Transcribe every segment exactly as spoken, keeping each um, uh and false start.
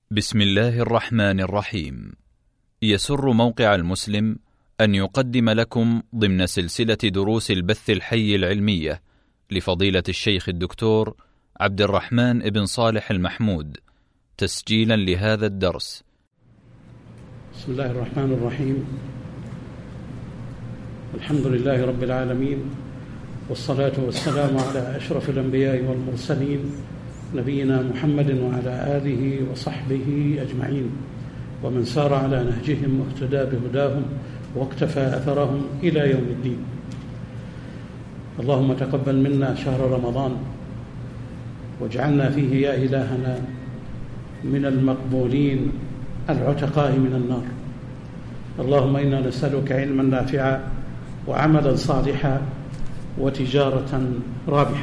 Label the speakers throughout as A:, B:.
A: بسم الله الرحمن الرحيم. يسر موقع المسلم أن يقدم لكم ضمن سلسلة دروس البث الحي العلمية لفضيلة الشيخ الدكتور عبد الرحمن بن صالح المحمود تسجيلا لهذا الدرس.
B: بسم الله الرحمن الرحيم. الحمد لله رب العالمين، والصلاة والسلام على أشرف الأنبياء والمرسلين نبينا محمد وعلى آله وصحبه أجمعين، ومن سار على نهجهم واهتدى بهداهم واقتفى أثرهم إلى يوم الدين. اللهم تقبل منا شهر رمضان، واجعلنا فيه يا إلهنا من المقبولين العتقاء من النار. اللهم إنا نسألك علما نافعا وعملا صالحا وتجارة رابحة.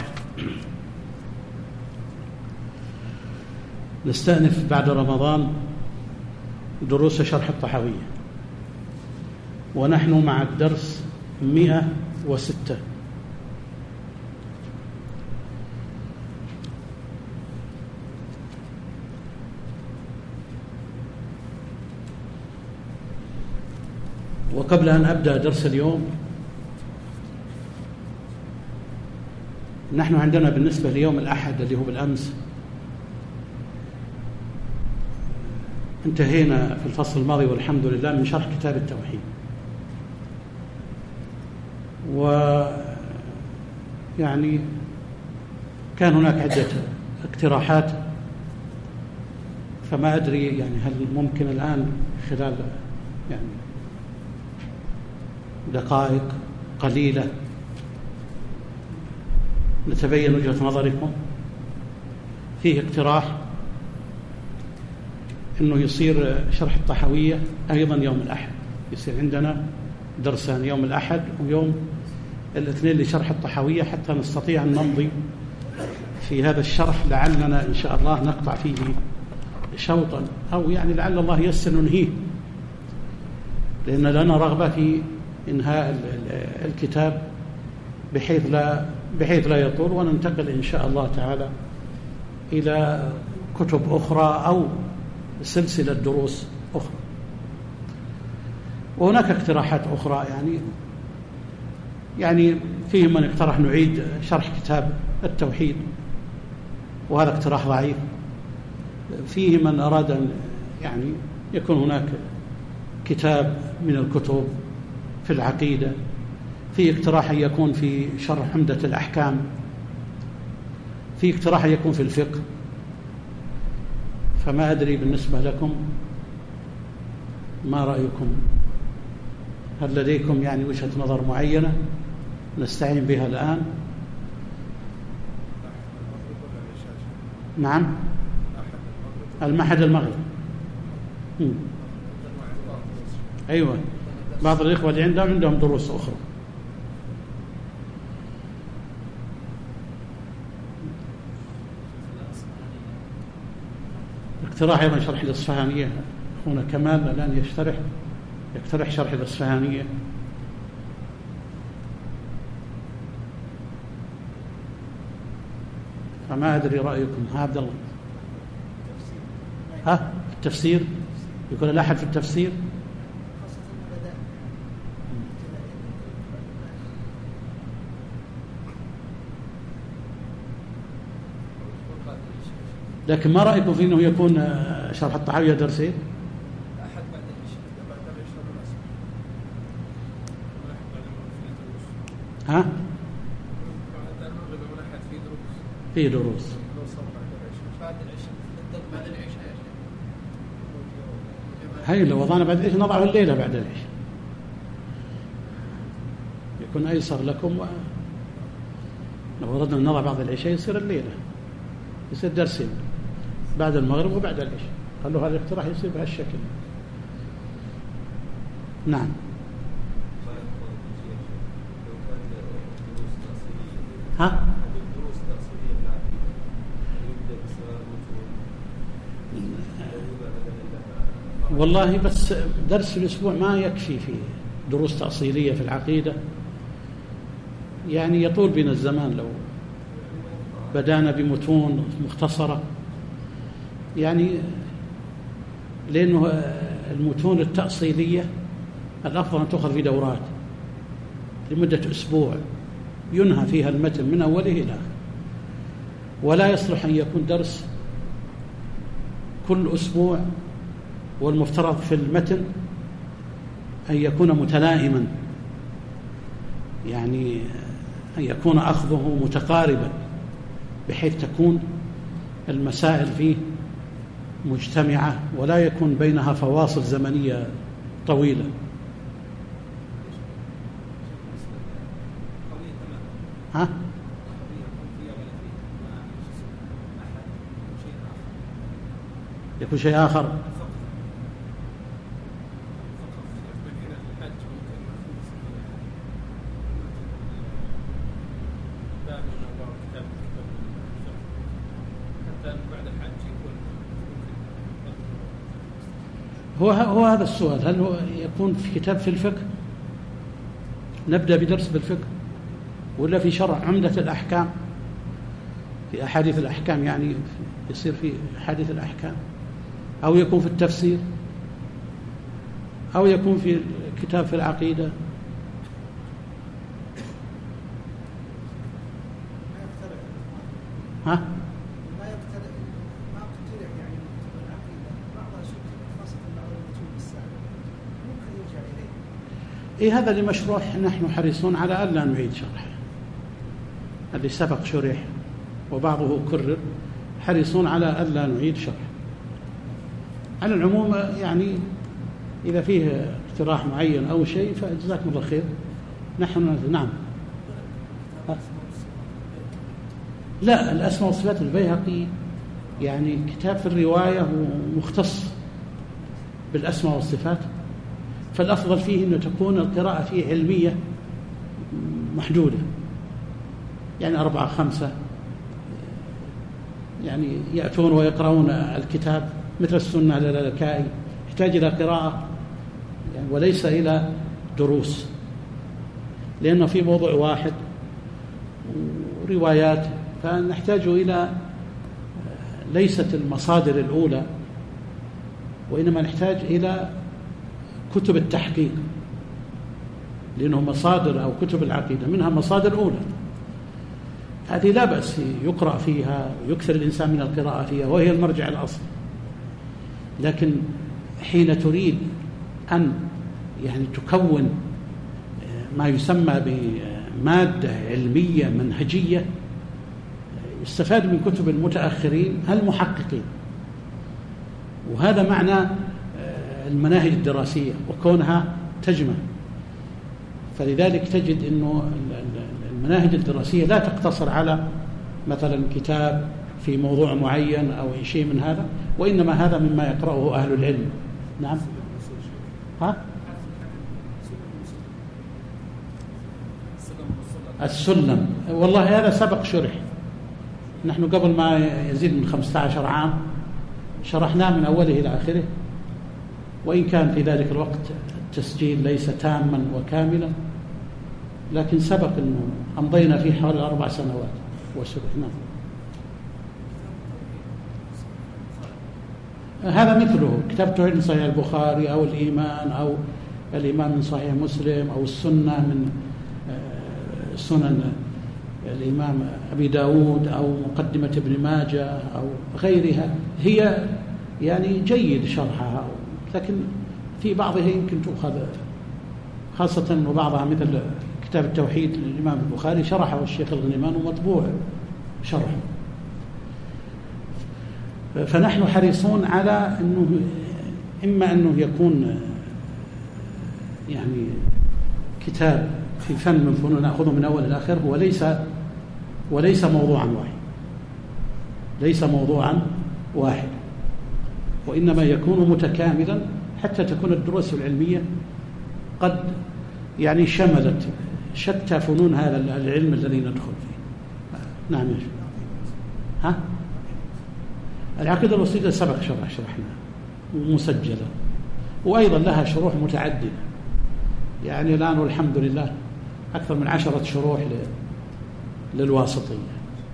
B: نستأنف بعد رمضان دروس شرح الطحاوية، ونحن مع الدرس مئة وستة. وقبل أن أبدأ درس اليوم، نحن عندنا بالنسبة ليوم الأحد اللي هو بالأمس انتهينا في الفصل الماضي والحمد لله من شرح كتاب التوحيد، ويعني كان هناك عدة اقتراحات، فما أدري يعني هل ممكن الآن خلال يعني دقائق قليلة نتبين وجهة نظركم. فيه اقتراح أنه يصير شرح الطحاوية أيضا يوم الأحد، يصير عندنا درسان يوم الأحد ويوم الاثنين لشرح الطحاوية، حتى نستطيع أن نمضي في هذا الشرح، لعلنا إن شاء الله نقطع فيه شوطا، أو يعني لعل الله يسر ننهيه، لأن لنا رغبة في إنهاء الكتاب بحيث لا بحيث لا يطول، وننتقل إن شاء الله تعالى إلى كتب أخرى أو سلسلة دروس أخرى. وهناك اقتراحات أخرى، يعني يعني فيه من اقترح نعيد شرح كتاب التوحيد، وهذا اقتراح ضعيف. فيه من أراد أن يعني يكون هناك كتاب من الكتب في العقيدة. في اقتراح يكون في شرح عمدة الأحكام. في اقتراح يكون في الفقه. فما أدري بالنسبة لكم ما رأيكم؟ هل لديكم يعني وجهة نظر معينة نستعين بها الآن؟ نعم، المعهد المغرب. م. أيوة، بعض الإخوة اللي عندهم عندهم دروس أخرى. اقتراح أيضا شرح الإصفهانية. أخونا كمال الآن يشترح يقترح شرح الإصفهانية. فما أدري رأيكم. ها عبد الله، ها التفسير يكون الأحد في التفسير. لكن ما رأيكم في أنه يكون شرح الطحاوية درسين؟
C: أحد بعد العشاء، بعد العشاء
B: ها؟
C: بعد المغرب والأحد في دروس.
B: في دروس.
C: بعد العشاء، بعد العشاء.
B: هاي لو وضعنا بعد العشاء نضعه الليلة بعد العشاء، يكون أيسر لكم. لو أردنا نضع بعد العشاء يصير الليلة، يصير درسين بعد المغرب وبعد العشاء. خلوا هذا الاقتراح يصير بهالشكل. نعم. ها؟ والله بس درس في الأسبوع ما يكفي فيه دروس تأصيلية في العقيدة، يعني يطول بنا الزمان لو بدأنا بمتون مختصرة. يعني لأنه المتون التأصيلية الأفضل أن تؤخذ في دورات لمدة أسبوع ينهى فيها المتن من أوله إلى آخره، ولا يصلح أن يكون درس كل أسبوع، والمفترض في المتن أن يكون متلائما، يعني أن يكون أخذه متقاربا بحيث تكون المسائل فيه مجتمعة ولا يكون بينها فواصل زمنية طويلة. ها؟ يكون شيء آخر. هو هو هذا السؤال، هل هو يكون في كتاب في الفقه نبدأ بدرس بالفقه، ولا في شرع عمدة الأحكام في أحاديث الأحكام، يعني يصير في أحاديث الأحكام، أو يكون في التفسير، أو يكون في كتاب في العقيدة. ها؟ إيه هذا اللي مشروح، نحن حريصون على ألا نعيد شرحه، اللي سبق شرح وبعضه كرر، حريصون على ألا نعيد شرحه. على العموم يعني إذا فيه اقتراح معين أو شيء فجزاكم الله خير. نحن نعم. لا، الأسماء والصفات البيهقي يعني كتاب في الرواية مختص بالأسماء والصفات، فالأفضل فيه أن تكون القراءة فيه علمية محدودة، يعني أربعة خمسة يعني يأتون ويقرؤون الكتاب مثل السنة للالكائي، يحتاج إلى قراءة يعني وليس إلى دروس، لأنه في موضوع واحد وروايات، فنحتاج إلى ليست المصادر الأولى، وإنما نحتاج إلى كتب التحقيق، لأنه مصادر أو كتب العقيدة منها مصادر أولى، هذه لا بأس يقرأ فيها ويكثر الإنسان من القراءة فيها، وهي المرجع الأصل. لكن حين تريد أن يعني تكون ما يسمى بمادة علمية منهجية، يستفاد من كتب المتأخرين المحققين، وهذا معنى المناهج الدراسية وكونها تجمع. فلذلك تجد أنه المناهج الدراسية لا تقتصر على مثلا كتاب في موضوع معين أو شيء من هذا، وإنما هذا مما يقرأه أهل العلم. نعم. ها؟ السلم والله هذا سبق شرح، نحن قبل ما يزيد من خمسة عشر عام شرحناه من أوله إلى آخره، وإن كان في ذلك الوقت التسجيل ليس تاما وكاملا، لكن سبق أنه أمضينا فيه حوالي أربع سنوات وشرحناه. هذا مثله كتاب توحيد من صحيح البخاري، أو الإيمان، أو الإيمان من صحيح مسلم، أو السنة من سنن الإمام أبي داود، أو مقدمة ابن ماجه، أو غيرها، هي يعني جيد شرحها، لكن في بعضها يمكن تؤخذ، خاصة وبعضها مثل كتاب التوحيد للإمام البخاري شرحه الشيخ الغنيمان ومطبوع شرحه. فنحن حريصون على أنه إما أنه يكون يعني كتاب في فن من فنون نأخذه من أول إلى آخر، وليس وليس موضوعا واحد، ليس موضوعا واحد، وإنما يكون متكاملا حتى تكون الدروس العلمية قد يعني شملت شتى فنون هذا العلم الذي ندخل فيه. نعم يا شيخ. ها؟ العقيدة الوسيطة سبق شرح شرحنا ومسجلة، وأيضا لها شروح متعددة، يعني الآن والحمد لله أكثر من عشرة شروح للواسطية.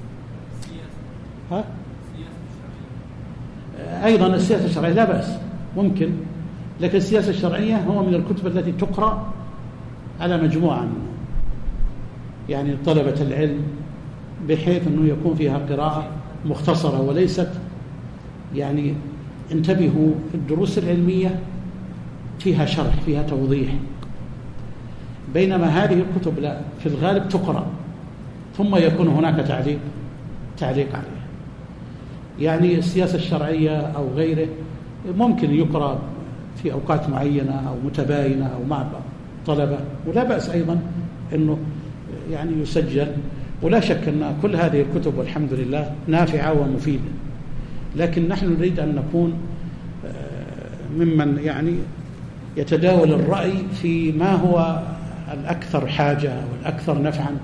B: ها؟ أيضا السياسة الشرعية لا بأس، ممكن. لكن السياسة الشرعية هو من الكتب التي تقرأ على مجموعة منه، يعني طلبة العلم، بحيث أنه يكون فيها قراءة مختصرة وليست يعني انتبهوا الدروس العلمية فيها شرح فيها توضيح، بينما هذه الكتب لا، في الغالب تقرأ ثم يكون هناك تعليق تعليق عليها. يعني السياسة الشرعية أو غيره ممكن يقرأ في أوقات معينة أو متباينة أو مع طلبة، ولا بأس أيضا أنه يعني يسجل. ولا شك أن كل هذه الكتب والحمد لله نافعة ومفيدة، لكن نحن نريد أن نكون ممن يعني يتداول الرأي في ما هو الأكثر حاجة والأكثر نفعا.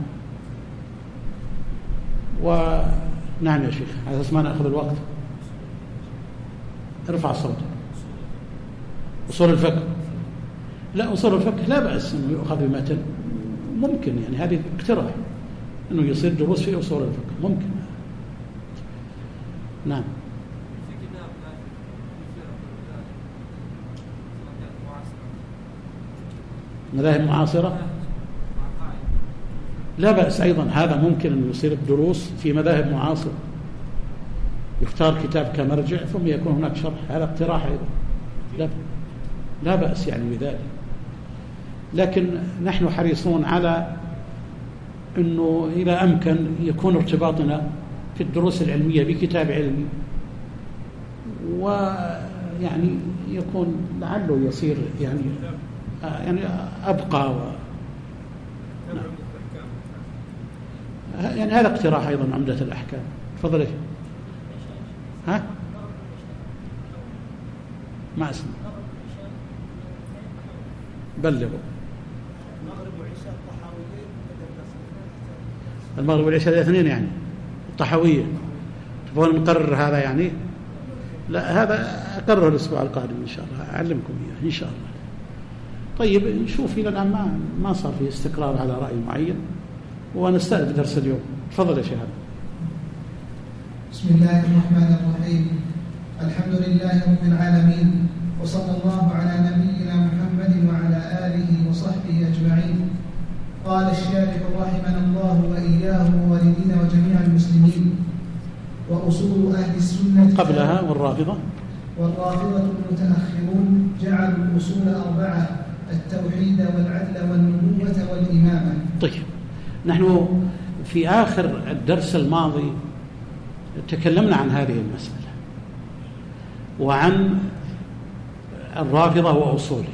B: ونعم يا شيخ، على أساس ما نأخذ الوقت ارفع صوتك. أصول الفقه، لا أصول الفقه لا بأس أنه يؤخذ بمتن، ممكن يعني هذه اقتراح أنه يصير دروس في أصول الفقه، ممكن. نعم. مذاهب معاصرة لا بأس أيضا، هذا ممكن أن يصير الدروس في مذاهب معاصرة، يختار كتاب كمرجع ثم يكون هناك شرح، هذا اقتراح أيضا، لا, لا بأس يعني بذلك. لكن نحن حريصون على أنه إذا أمكن يكون ارتباطنا في الدروس العلمية بكتاب علمي، ويعني يكون لعله يصير يعني يعني أبقى و... يعني هذا اقتراح أيضا عمدة الأحكام. تفضل. إيش ها ما اسمع بلغوا. المغرب والعشاء الاثنين يعني الطحاوية، تبغون نقرر هذا يعني؟ لا، هذا أقرر الأسبوع القادم إن شاء الله، أعلمكم إياه إن شاء الله. طيب نشوف، إلى الآن ما ما صار في استقرار على رأي معين، ونستأذن درس اليوم. تفضل يا شيخ.
D: بسم الله الرحمن الرحيم. الحمد لله رب العالمين، وصلى الله على نبينا محمد وعلى آله وصحبه أجمعين. قال الشارح رحمنا الله وإياه ووالدينا وجميع المسلمين: وأصول أهل السنة
B: قبلها والرافضة
D: والرافضة المتأخرون جعلوا الأصول أربعة: التوحيد والعدل والنبوة والإمامة.
B: طيب، نحن في آخر الدرس الماضي تكلمنا عن هذه المسألة وعن الرافضة وأصوله،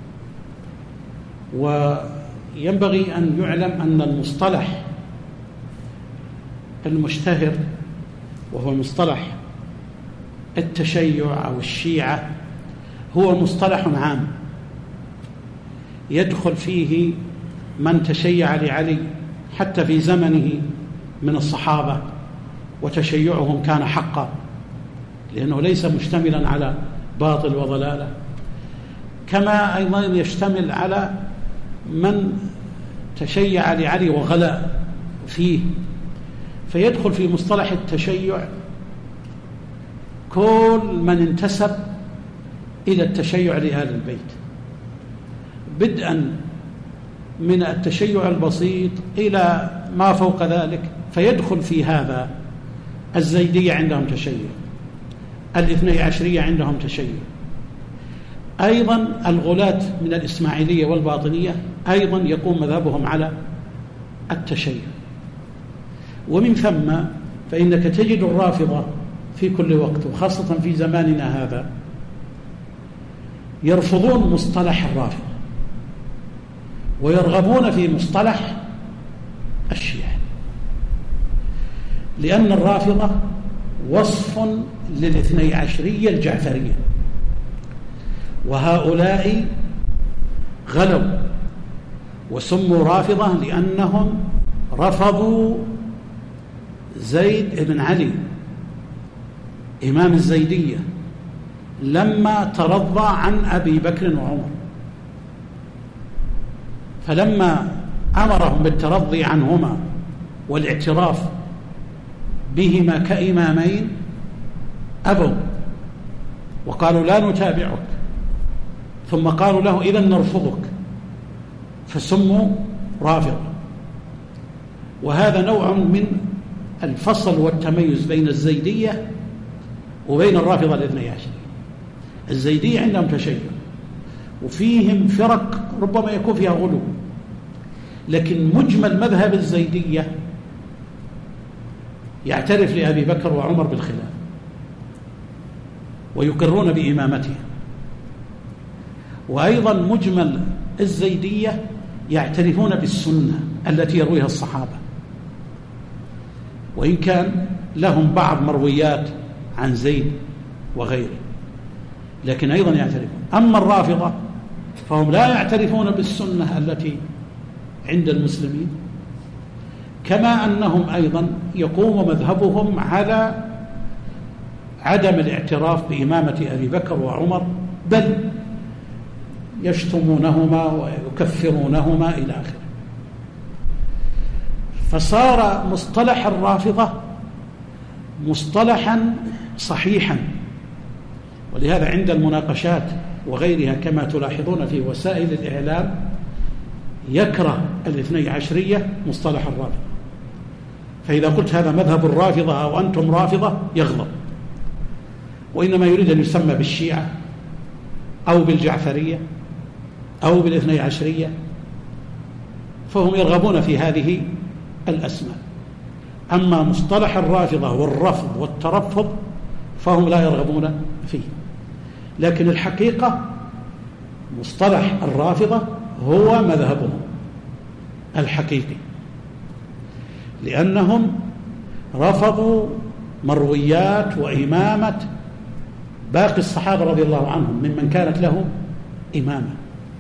B: وينبغي أن يعلم أن المصطلح المشتهر وهو مصطلح التشيع أو الشيعة هو مصطلح عام يدخل فيه من تشيع لعلي حتى في زمنه من الصحابة، وتشيعهم كان حقا لأنه ليس مشتملا على باطل وضلالة، كما أيضا يشتمل على من تشيع لعلي وغلا فيه، فيدخل في مصطلح التشيع كل من انتسب إلى التشيع لآل البيت، بدءا من التشيع البسيط إلى ما فوق ذلك. فيدخل في هذا الزيدية عندهم تشيع، الاثني عشرية عندهم تشيع، أيضا الغلاة من الإسماعيلية والباطنية أيضا يقوم مذهبهم على التشيع. ومن ثم فإنك تجد الرافضة في كل وقت وخاصة في زماننا هذا يرفضون مصطلح الرافضة ويرغبون في مصطلح الشيعة، لأن الرافضة وصف للاثني عشرية الجعفرية، وهؤلاء غلوا وسموا رافضة لأنهم رفضوا زيد بن علي إمام الزيدية لما ترضى عن أبي بكر وعمر، فلما أمرهم بالترضي عنهما والاعتراف بهما كإمامين أبوا وقالوا لا نتابعك، ثم قالوا له إذن نرفضك، فسموا رافضة. وهذا نوع من الفصل والتميز بين الزيدية وبين الرافضة الاثني عشر. الزيدية عندهم تشيع وفيهم فرق ربما يكون فيها غلو، لكن مجمل مذهب الزيدية يعترف لأبي بكر وعمر بالخلافة ويقرون بإمامته. وأيضا مجمل الزيدية يعترفون بالسنة التي يرويها الصحابة، وإن كان لهم بعض مرويات عن زيد وغيره، لكن أيضا يعترفون. أما الرافضة فهم لا يعترفون بالسنة التي عند المسلمين، كما أنهم أيضا يقوم مذهبهم على عدم الاعتراف بإمامة أبي بكر وعمر، بل يشتمونهما ويكفرونهما إلى آخره. فصار مصطلح الرافضة مصطلحا صحيحا، ولهذا عند المناقشات وغيرها كما تلاحظون في وسائل الإعلام يكره الاثني عشرية مصطلح الرافضة، فإذا قلت هذا مذهب الرافضة أو أنتم رافضة يغضب، وإنما يريد أن يسمى بالشيعة أو بالجعفرية أو بالاثني عشرية، فهم يرغبون في هذه الأسماء. أما مصطلح الرافضة والرفض والترفض فهم لا يرغبون فيه. لكن الحقيقة مصطلح الرافضة هو مذهبهم الحقيقي، لأنهم رفضوا مرويات وإمامة باقي الصحابة رضي الله عنهم ممن كانت له إمامة.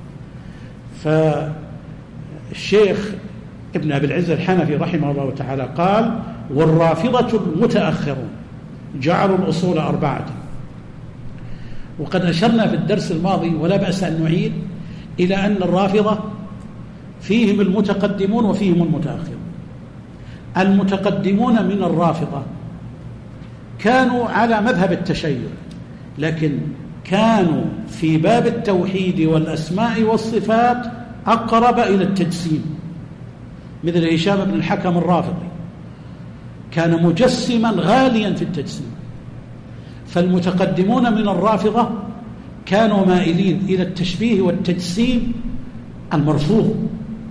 B: فالشيخ ابن أبي العز الحنفي رحمه الله تعالى قال: والرافضة المتأخرون جعلوا الأصول أربعة. وقد أشرنا في الدرس الماضي ولا بأس أن نعيد إلى أن الرافضة فيهم المتقدمون وفيهم المتأخرون. المتقدمون من الرافضة كانوا على مذهب التشيع، لكن كانوا في باب التوحيد والأسماء والصفات أقرب إلى التجسيم، مثل هشام بن الحكم الرافضي كان مجسما غاليا في التجسيم. فالمتقدمون من الرافضة كانوا مائلين إلى التشبيه والتجسيم المرفوض.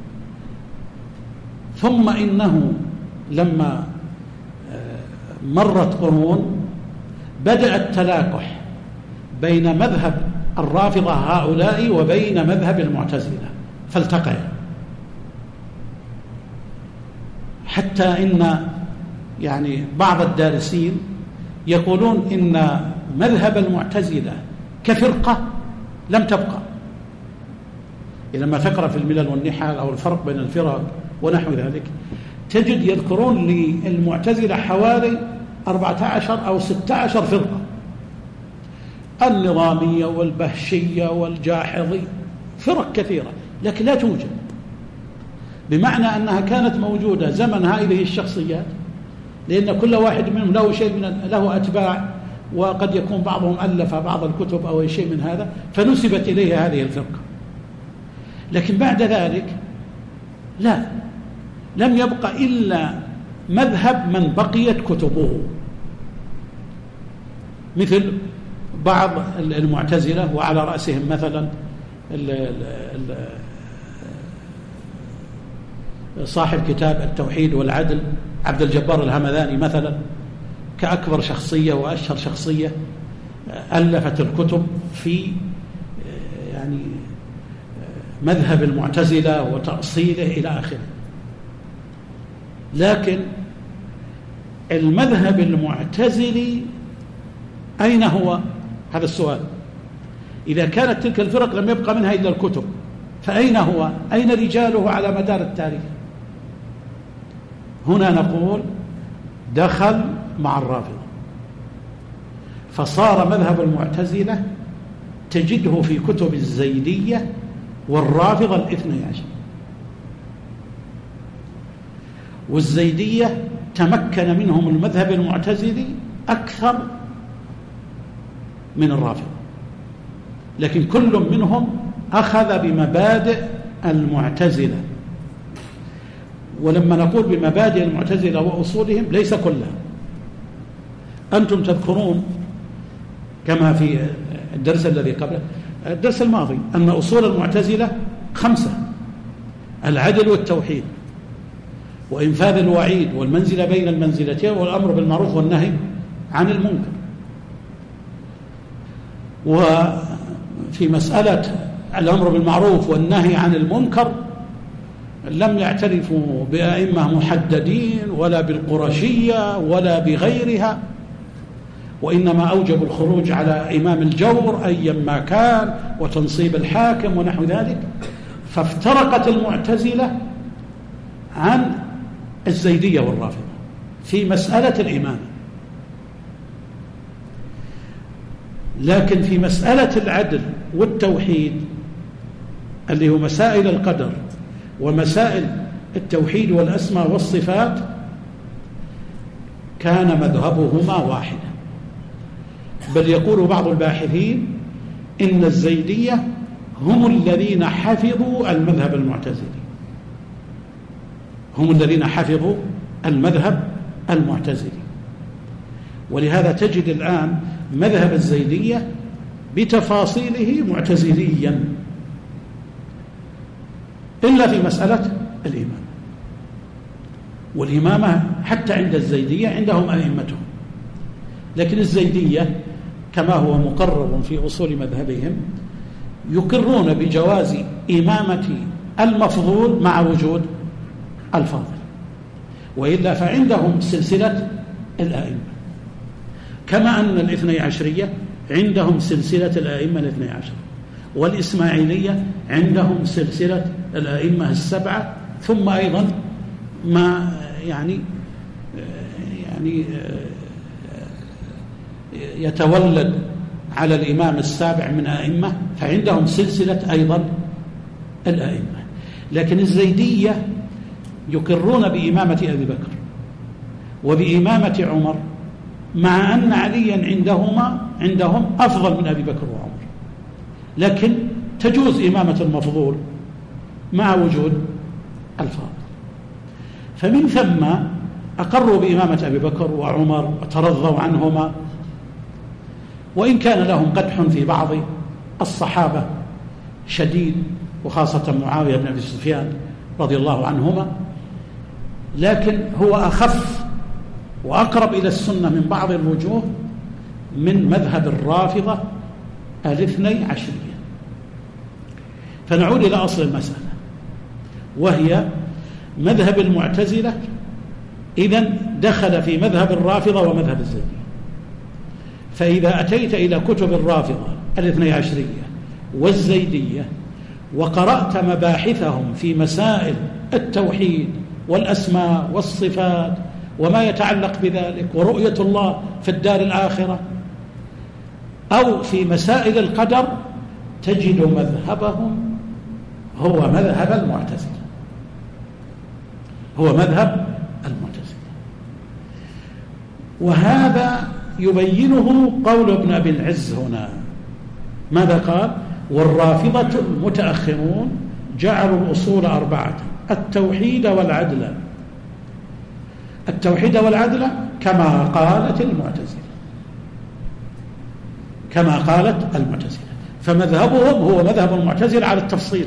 B: ثم إنه لما مرت قرون بدأ التلاقح بين مذهب الرافضة هؤلاء وبين مذهب المعتزلة، فالتقيا، حتى إن يعني بعض الدارسين يقولون إن مذهب المعتزلة كفرقة لم تبقى. لما تقرأ في الملل والنحل أو الفرق بين الفرق ونحو ذلك تجد يذكرون للمعتزلة حوالي أربعة عشر أو ستة عشر فرقة، النظامية والبهشية والجاحظية، فرق كثيرة لكن لا توجد، بمعنى أنها كانت موجودة زمن هذه الشخصيات، لأن كل واحد منهم له شيء من له أتباع، وقد يكون بعضهم ألف بعض الكتب أو شيء من هذا فنسبت إليه هذه الفرقة. لكن بعد ذلك لا، لم يبقى إلا مذهب من بقيت كتبه، مثل بعض المعتزلة وعلى رأسهم مثلا صاحب كتاب التوحيد والعدل عبد الجبار الهمذاني مثلا، كأكبر شخصية وأشهر شخصية ألفت الكتب في يعني مذهب المعتزلة وتأصيله إلى آخره. لكن المذهب المعتزلي أين هو؟ هذا السؤال. إذا كانت تلك الفرق لم يبقى منها إلا الكتب، فأين هو؟ أين رجاله على مدار التاريخ؟ هنا نقول دخل مع الرافضة، فصار مذهب المعتزلة تجده في كتب الزيدية والرافضة الاثني عشر. والزيدية تمكن منهم المذهب المعتزلي أكثر من الرافضة، لكن كل منهم أخذ بمبادئ المعتزلة. ولما نقول بمبادئ المعتزلة وأصولهم ليس كلها. أنتم تذكرون كما في الدرس الذي قبله الدرس الماضي أن أصول المعتزلة خمسة: العدل والتوحيد، وإنفاذ الوعيد، والمنزلة بين المنزلتين، والأمر بالمعروف والنهي عن المنكر. وفي مسألة الأمر بالمعروف والنهي عن المنكر لم يعترفوا بأئمة محددين ولا بالقرشية ولا بغيرها، وإنما أوجبوا الخروج على إمام الجور أيا ما كان وتنصيب الحاكم ونحو ذلك. فافترقت المعتزلة عن الزيدية والرافضة في مسألة الإمامة، لكن في مسألة العدل والتوحيد اللي هو مسائل القدر ومسائل التوحيد والأسماء والصفات كان مذهبهما واحدا. بل يقول بعض الباحثين إن الزيدية هم الذين حفظوا المذهب المعتزلي، هم الذين حفظوا المذهب المعتزلي. ولهذا تجد الآن مذهب الزيدية بتفاصيله معتزليا إلا في مسألة الإمامة. والإمامة حتى عند الزيدية عندهم أئمتهم، لكن الزيدية كما هو مقرر في أصول مذهبهم يقرون بجواز إمامة المفضول مع وجود الفاضل، وإلا فعندهم سلسلة الآئمة، كما أن الاثني عشرية عندهم سلسلة الآئمة الاثني عشر، والإسماعيلية عندهم سلسلة الآئمة السبعة، ثم أيضا ما يعني يعني يتولد على الإمام السابع من أئمة، فعندهم سلسلة أيضا الآئمة. لكن الزيدية يقرون بإمامة أبي بكر وبإمامة عمر، مع أن عليا عندهما عندهم أفضل من أبي بكر وعمر، لكن تجوز إمامة المفضول مع وجود الفاضل. فمن ثم أقروا بإمامة أبي بكر وعمر وترضوا عنهما، وإن كان لهم قدح في بعض الصحابة شديد، وخاصة معاوية بن أبي سفيان رضي الله عنهما، لكن هو أخف وأقرب إلى السنة من بعض الوجوه من مذهب الرافضة الاثني عشرية. فنعود إلى أصل المسألة، وهي مذهب المعتزلة إذن دخل في مذهب الرافضة ومذهب الزيدية. فإذا أتيت إلى كتب الرافضة الاثني عشرية والزيدية وقرأت مباحثهم في مسائل التوحيد والأسماء والصفات وما يتعلق بذلك ورؤية الله في الدار الآخرة، أو في مسائل القدر، تجد مذهبهم هو مذهب المعتزلة، هو مذهب المعتزلة. وهذا يبينه قول ابن أبي العز هنا. ماذا قال؟ والرافضة المتأخرون جعلوا الأصول أربعة: التوحيد والعدل. التوحيد والعدل كما قالت المعتزلة، كما قالت المعتزلة. فمذهبهم هو مذهب المعتزلة على التفصيل.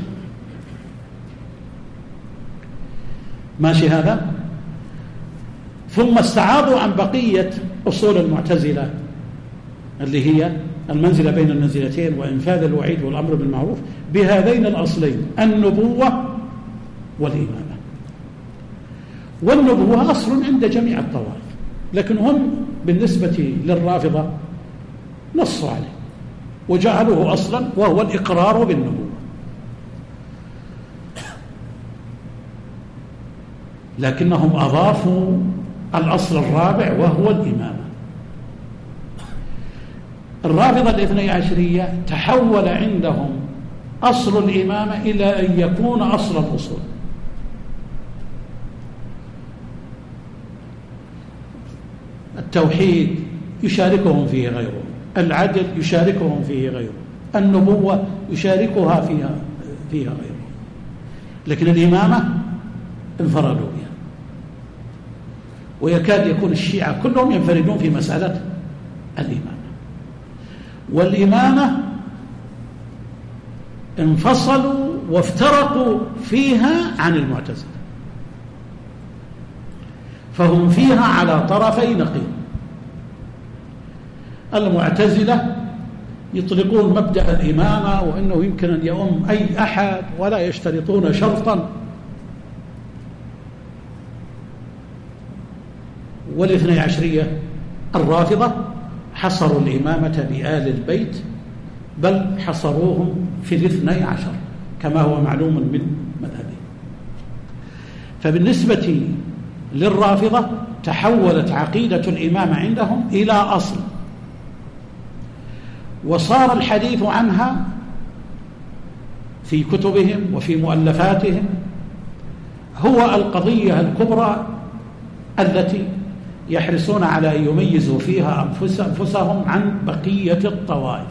B: ماشي هذا؟ ثم استعاضوا عن بقية أصول المعتزلة اللي هي المنزلة بين المنزلتين وإنفاذ الوعيد والأمر بالمعروف بهذين الأصلين: النبوة والإمامة. والنبوة أصل عند جميع الطوائف، لكن هم بالنسبة للرافضة نصوا عليه وجعلوه أصلا، وهو الإقرار بالنبوة. لكنهم أضافوا الأصل الرابع وهو الإمامة. الرافضة الاثني عشرية تحول عندهم أصل الإمامة إلى أن يكون أصل الأصول. التوحيد يشاركهم فيه غيرهم، العدل يشاركهم فيه غيره، النبوة يشاركها فيها فيها غيره، لكن الإمامة انفردوا بها. ويكاد يكون الشيعة كلهم ينفردون في مسألة الإمامة. والإمامة انفصلوا وافترقوا فيها عن المعتزلة، فهم فيها على طرفي نقيض. المعتزلة يطلقون مبدأ الإمامة وأنه يمكن أن يؤم أي أحد ولا يشترطون شرطا، والاثني عشرية الرافضة حصروا الإمامة بآل البيت، بل حصروهم في الاثني عشر كما هو معلوم من مذهبهم. فبالنسبة للرافضة تحولت عقيدة الإمامة عندهم إلى أصل، وصار الحديث عنها في كتبهم وفي مؤلفاتهم هو القضية الكبرى التي يحرصون على أن يميزوا فيها أنفسهم عن بقية الطوائف.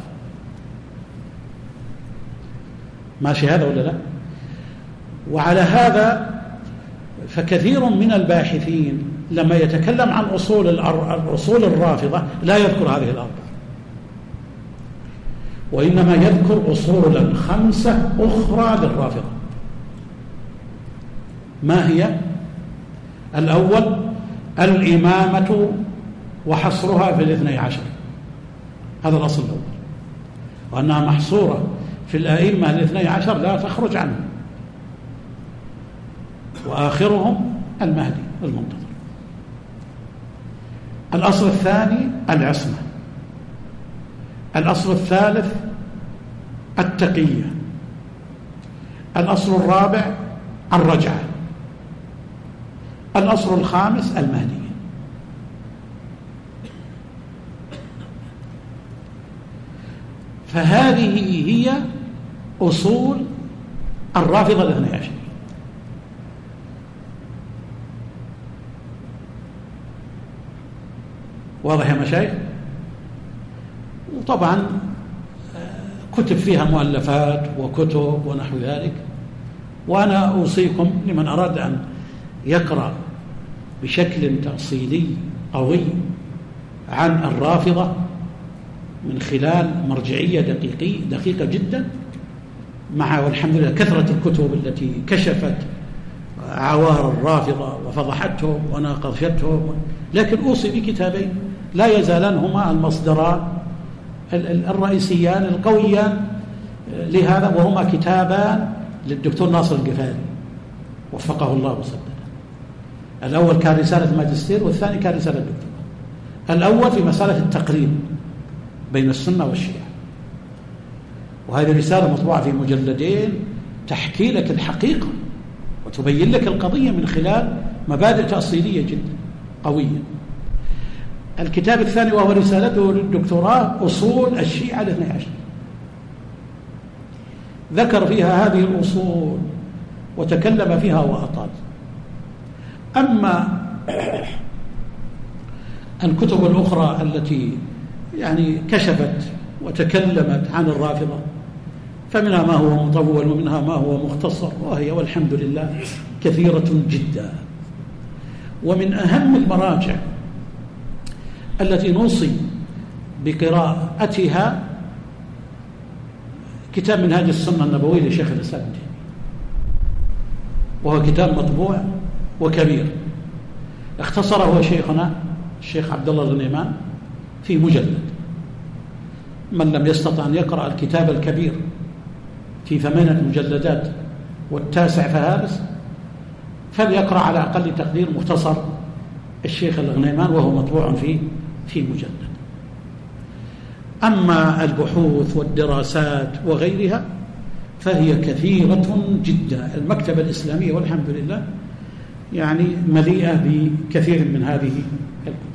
B: ماشي هذا ولا لا؟ وعلى هذا فكثير من الباحثين لما يتكلم عن أصول الأصول الرافضة لا يذكر هذه الأربعة، وإنما يذكر أصولا خمسة أخرى للرافضة. ما هي؟ الأول الإمامة وحصرها في الاثني عشر، هذا الأصل الأول، وأنها محصورة في الأئمة الاثني عشر لا تخرج عنه، وآخرهم المهدي المنتظر. الأصل الثاني العصمة. الأصل الثالث التقية. الأصل الرابع الرجعة. الأصل الخامس المهدي. فهذه هي أصول الرافضة الاثني عشر. واضح يا مشايخ؟ وطبعا كتب فيها مؤلفات وكتب ونحو ذلك، وأنا أوصيكم لمن أراد أن يقرأ بشكل تأصيلي قوي عن الرافضة من خلال مرجعية دقيقية دقيقة جدا، مع والحمد لله كثرة الكتب التي كشفت عوار الرافضة وفضحتهم وناقشتهم، لكن أوصي بكتابين لا يزالان هما المصدران الرئيسيان القويان لهذا، وهما كتابان للدكتور ناصر القفاري وفقه الله وسدده. الأول كان رسالة ماجستير والثاني كان رسالة دكتوراه. الأول في مسألة التقريب بين السنة والشيعة، وهذه الرسالة مطبوعة في مجلدين تحكي لك الحقيقة وتبين لك القضية من خلال مبادئ تأصيلية جدا قوية. الكتاب الثاني وهو رسالته للدكتوراه أصول الشيعة الاثني عشر، ذكر فيها هذه الأصول وتكلم فيها وأطال. أما الكتب الأخرى التي يعني كشفت وتكلمت عن الرافضة فمنها ما هو مطول ومنها ما هو مختصر، وهي والحمد لله كثيرة جدا. ومن أهم المراجع التي نوصي بقراءتها كتاب منهاج السنة النبوي لشيخ الإسلام ابن تيمية، وهو كتاب مطبوع وكبير، اختصره شيخنا الشيخ عبد الله الغنيمان في مجلد. من لم يستطع أن يقرأ الكتاب الكبير في ثمانية مجلدات والتاسع فهارس فليقرأ على أقل تقدير مختصر الشيخ الغنيمان وهو مطبوع في في مجلد. أما البحوث والدراسات وغيرها فهي كثيرة جدا. المكتبة الإسلامية والحمد لله يعني مليئة بكثير من هذه الكتب.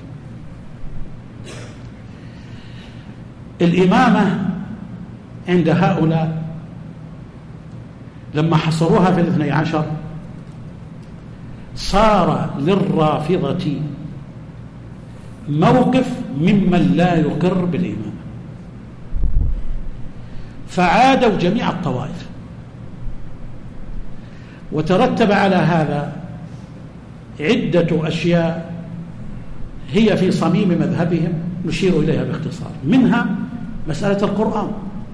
B: الإمامة عند هؤلاء لما حصروها في الاثني عشر صار للرافضة موقف ممن لا يقر بالإمامة. فعادوا جميع الطوائف، وترتب على هذا عدة أشياء هي في صميم مذهبهم نشير إليها باختصار. منها مسألة القرآن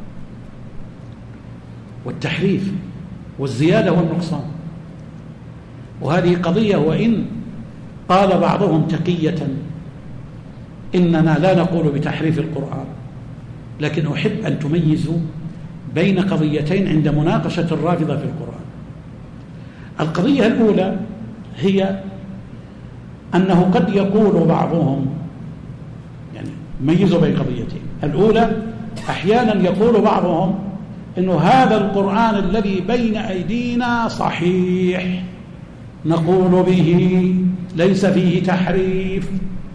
B: والتحريف والزيادة والنقصان، وهذه قضية وإن قال بعضهم تقية إننا لا نقول بتحريف القرآن، لكن أحب أن تميزوا بين قضيتين عند مناقشة الرافضة في القرآن. القضية الأولى هي أنه قد يقول بعضهم، يعني ميزوا بين قضيتين. الأولى أحيانا يقول بعضهم إنه هذا القرآن الذي بين أيدينا صحيح، نقول به ليس فيه تحريف،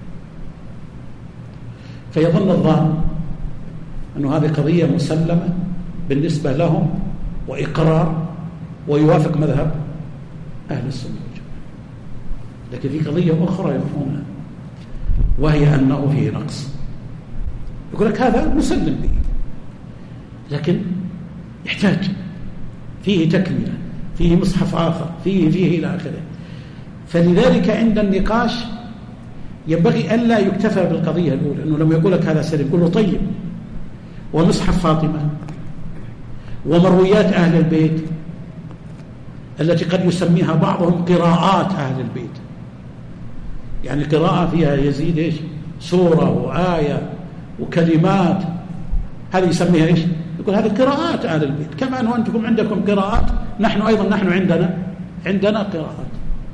B: فيظن الظان أنه هذه قضية مسلمة بالنسبة لهم وإقرار ويوافق مذهب أهل السنة والجماعة. لكن في قضية أخرى يفهمها، وهي أنه فيه نقص. يقول لك هذا مسلم به، لكن يحتاج فيه تكملة، فيه مصحف آخر، فيه فيه إلى آخره. فلذلك عند النقاش ينبغي ألا يكتفى بالقضية الأولى، أنه لما يقول لك هذا سليم يقول له طيب ومصحف فاطمة ومرويات أهل البيت التي قد يسميها بعضهم قراءات أهل البيت، يعني قراءة فيها يزيد إيش سورة وآية وكلمات، هذه يسميها إيش؟ يقول هذه قراءات أهل البيت، كما أنه أنتم عندكم قراءات، نحن أيضا نحن عندنا عندنا قراءات.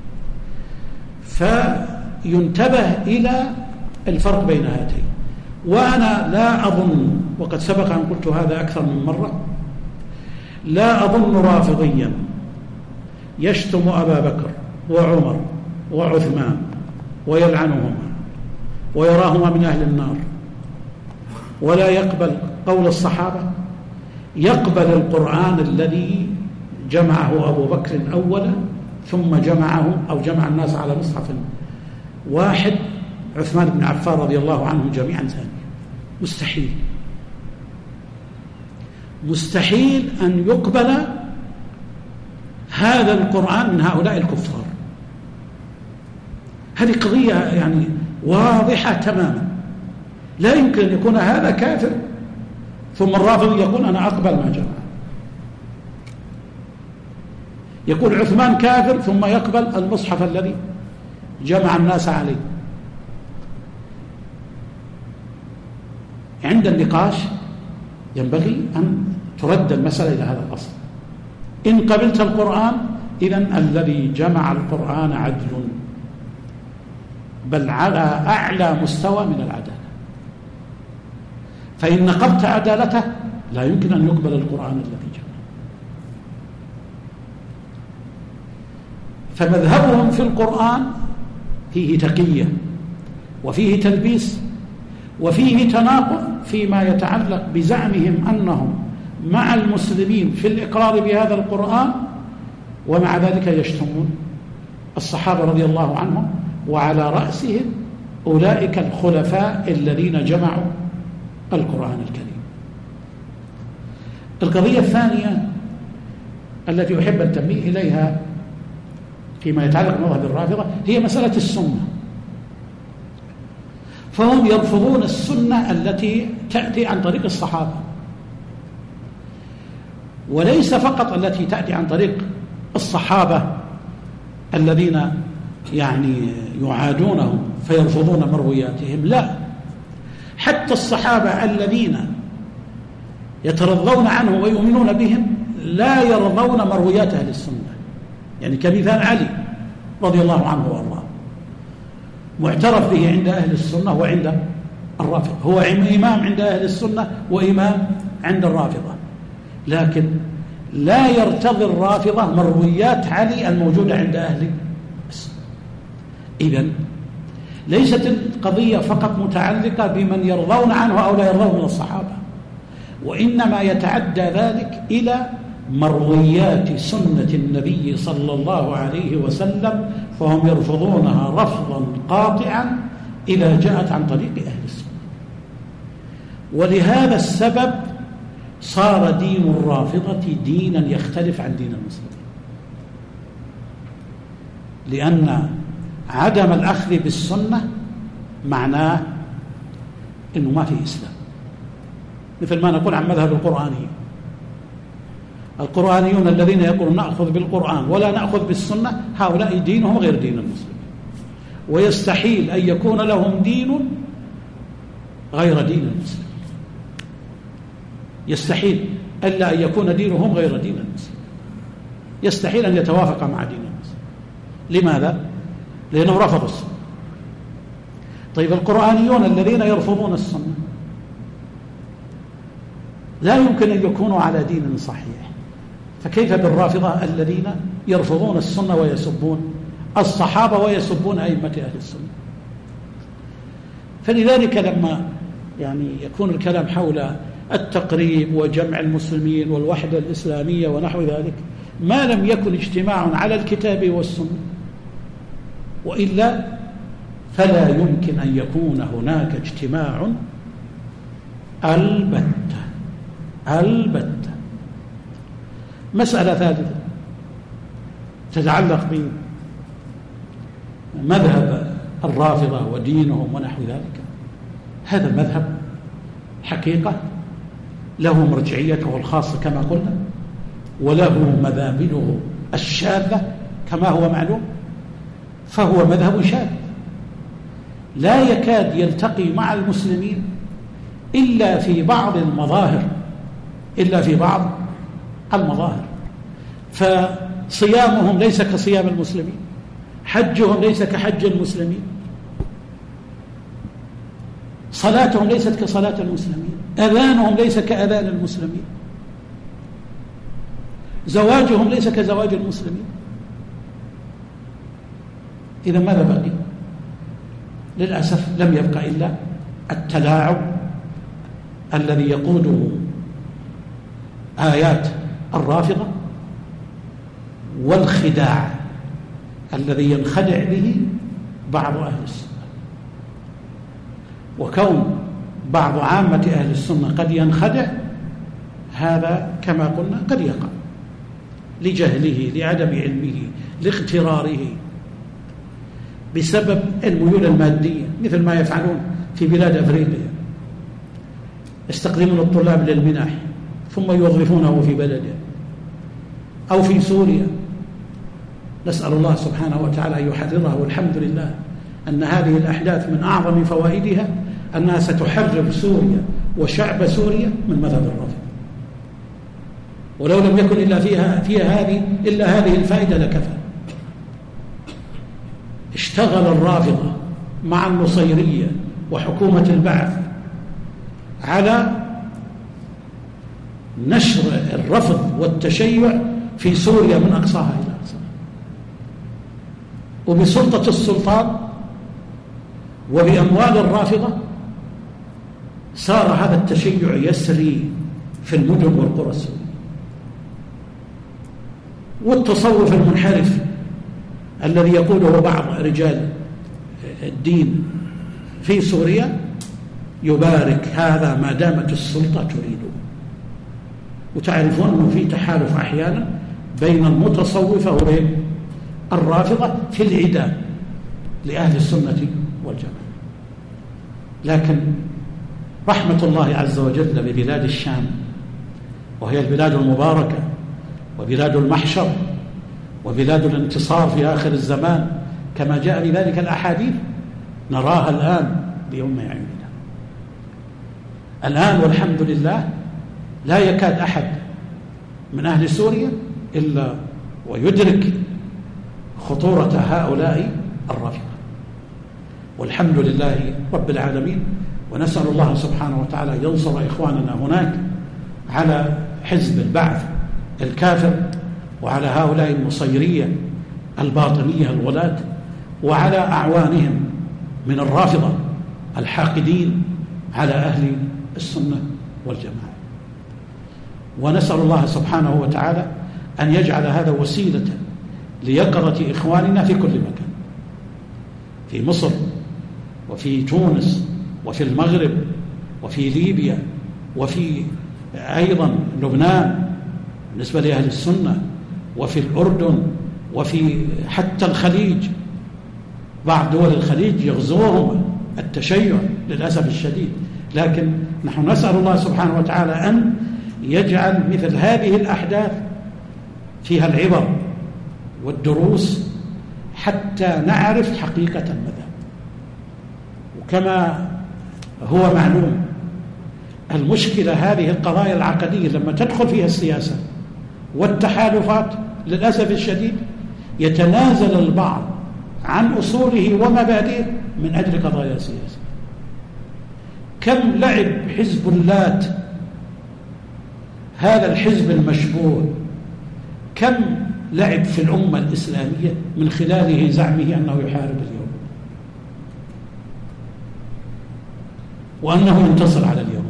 B: فينتبه إلى الفرق بين هاتين. وأنا لا أظن، وقد سبق أن قلت هذا أكثر من مرة، لا أظن رافضيا يشتم أبا بكر وعمر وعثمان ويلعنهما ويراهما من أهل النار ولا يقبل قول الصحابة، يقبل القرآن الذي جمعه أبو بكر أولا ثم جمعه أو جمع الناس على مصحف واحد عثمان بن عفان رضي الله عنهم جميعا ثانيا. مستحيل مستحيل أن يقبل هذا القرآن من هؤلاء الكفار. هذه قضية يعني واضحة تماما، لا يمكن أن يكون هذا كافر ثم الرافضي يقول أنا أقبل ما جمع، يقول عثمان كافر ثم يقبل المصحف الذي جمع الناس عليه. عند النقاش ينبغي أن ترد المسألة إلى هذا الأصل. إن قبلت القرآن إذن الذي جمع القرآن عدل، بل على أعلى مستوى من العدالة، فإن نقضت عدالته لا يمكن أن يقبل القرآن الذي جمع. فمذهبهم في القرآن فيه تقية وفيه تلبيس وفيه تناقض فيما يتعلق بزعمهم أنهم مع المسلمين في الإقرار بهذا القرآن، ومع ذلك يشتمون الصحابة رضي الله عنهم، وعلى رأسهم أولئك الخلفاء الذين جمعوا القرآن الكريم. القضية الثانية التي أحب التنبيه إليها فيما يتعلق بمذهب الرافضة هي مسألة السنة. فهم يرفضون السنة التي تأتي عن طريق الصحابة، وليس فقط التي تأتي عن طريق الصحابة الذين يعني يعادونهم فيرفضون مروياتهم، لا، حتى الصحابة الذين يترضون عنه ويؤمنون بهم لا يرضون مرويات أهل السنة. يعني كمثال علي رضي الله عنه وارضاه، معترف به عند أهل السنة وعند الرافضة، هو إمام عند أهل السنة وإمام عند الرافضة، لكن لا يرتضي الرافضة مرويات علي الموجودة عند أهل السنة. إذن ليست القضية فقط متعلقة بمن يرضون عنه أو لا يرضون من الصحابة، وإنما يتعدى ذلك إلى مرويات سنة النبي صلى الله عليه وسلم، فهم يرفضونها رفضا قاطعا إذا جاءت عن طريق أهل السنة. ولهذا السبب صار دين الرافضة دينا يختلف عن دين المسلمين، لأن عدم الأخذ بالسنة معناه إنه ما في إسلام، مثل ما نقول عن مذهب القرآنيين. القرآنيون الذين يقولون نأخذ بالقرآن ولا نأخذ بالسنة، هؤلاء دينهم غير دين المسلمين، ويستحيل أن يكون لهم دين غير دين المسلمين، يستحيل ألا أن يكون دينهم غير دين المسلمين، يستحيل أن يتوافق مع دين المسلمين. لماذا؟ لأنهم رفضوا السنة. طيب القرآنيون الذين يرفضون السنة لا يمكن أن يكونوا على دين صحيح، فكيف بالرافضة الذين يرفضون السنة ويسبون الصحابة ويسبون أئمة أهل السنة؟ فلذلك لما يعني يكون الكلام حول التقريب وجمع المسلمين والوحدة الإسلامية ونحو ذلك، ما لم يكن اجتماع على الكتاب والسنة، وإلا فلا يمكن أن يكون هناك اجتماع البتة البتة. مسألة ثالثة تتعلق بمذهب الرافضة ودينهم ونحو ذلك. هذا المذهب حقيقة له مرجعيته الخاصة كما قلنا، وله مذابله الشاذة كما هو معلوم، فهو مذهب شاذ لا يكاد يلتقي مع المسلمين إلا في بعض المظاهر إلا في بعض المظاهر فصيامهم ليس كصيام المسلمين، حجهم ليس كحج المسلمين، صلاتهم ليست كصلاة المسلمين، أذانهم ليس كأذان المسلمين، زواجهم ليس كزواج المسلمين. إذا ماذا بقي؟ للأسف لم يبقى إلا التلاعب الذي يقوده آيات الرافضة، والخداع الذي ينخدع به بعض أهل السنة. وكون بعض عامة أهل السنة قد ينخدع، هذا كما قلنا قد يقع لجهله، لعدم علمه، لاغتراره، بسبب الميول المادية، مثل ما يفعلون في بلاد أفريقيا، يستخدمون الطلاب للمنح ثم يوظفونه في بلده، أو في سوريا. نسأل الله سبحانه وتعالى أن يحررها، والحمد لله أن هذه الأحداث من أعظم فوائدها أنها ستحرر سوريا وشعب سوريا من مذهب الرافضة، ولو لم يكن إلا فيها, فيها هذه إلا هذه الفائدة لكفى. اشتغل الرافضة مع النصيرية وحكومة البعث على نشر الرفض والتشيع في سوريا من أقصاها إلى أقصاها، وبسلطة السلطان وبأموال الرافضة صار هذا التشيع يسري في المدن والقرى السورية. والتصوف المنحرف الذي يقوله بعض رجال الدين في سوريا يبارك هذا ما دامت السلطة تريده. وتعرفون أنه في تحالف أحيانا بين المتصوفة وبين الرافضة في العداء لأهل السنة والجماعة. لكن رحمة الله عز وجل ببلاد الشام، وهي البلاد المباركة وبلاد المحشر وبلاد الانتصار في آخر الزمان كما جاء بذلك الأحاديث، نراها الآن بيوم عيوننا الآن، والحمد لله لا يكاد أحد من أهل سوريا إلا ويدرك خطورة هؤلاء الرافضة، والحمد لله رب العالمين. ونسأل الله سبحانه وتعالى ينصر إخواننا هناك على حزب البعث الكافر، وعلى هؤلاء النصيرية الباطنية الغلاة، وعلى أعوانهم من الرافضة الحاقدين على أهل السنة والجماعة. ونسأل الله سبحانه وتعالى أن يجعل هذا وسيلة ليقظة إخواننا في كل مكان، في مصر وفي تونس وفي المغرب وفي ليبيا وفي أيضا لبنان بالنسبة لأهل السنة، وفي الأردن، وفي حتى الخليج، بعض دول الخليج يغزوهم التشيع للأسف الشديد. لكن نحن نسأل الله سبحانه وتعالى أن يجعل مثل هذه الأحداث فيها العبر والدروس حتى نعرف حقيقة المذهب. وكما هو معلوم المشكلة هذه القضايا العقدية لما تدخل فيها السياسة والتحالفات للأسف الشديد يتنازل البعض عن أصوله ومبادئه من أجل قضايا سياسية. كم لعب حزب اللات هذا الحزب المشبوه، كم لعب في الأمة الإسلامية من خلاله زعمه أنه يحارب اليهود وأنه ينتصر على اليهود،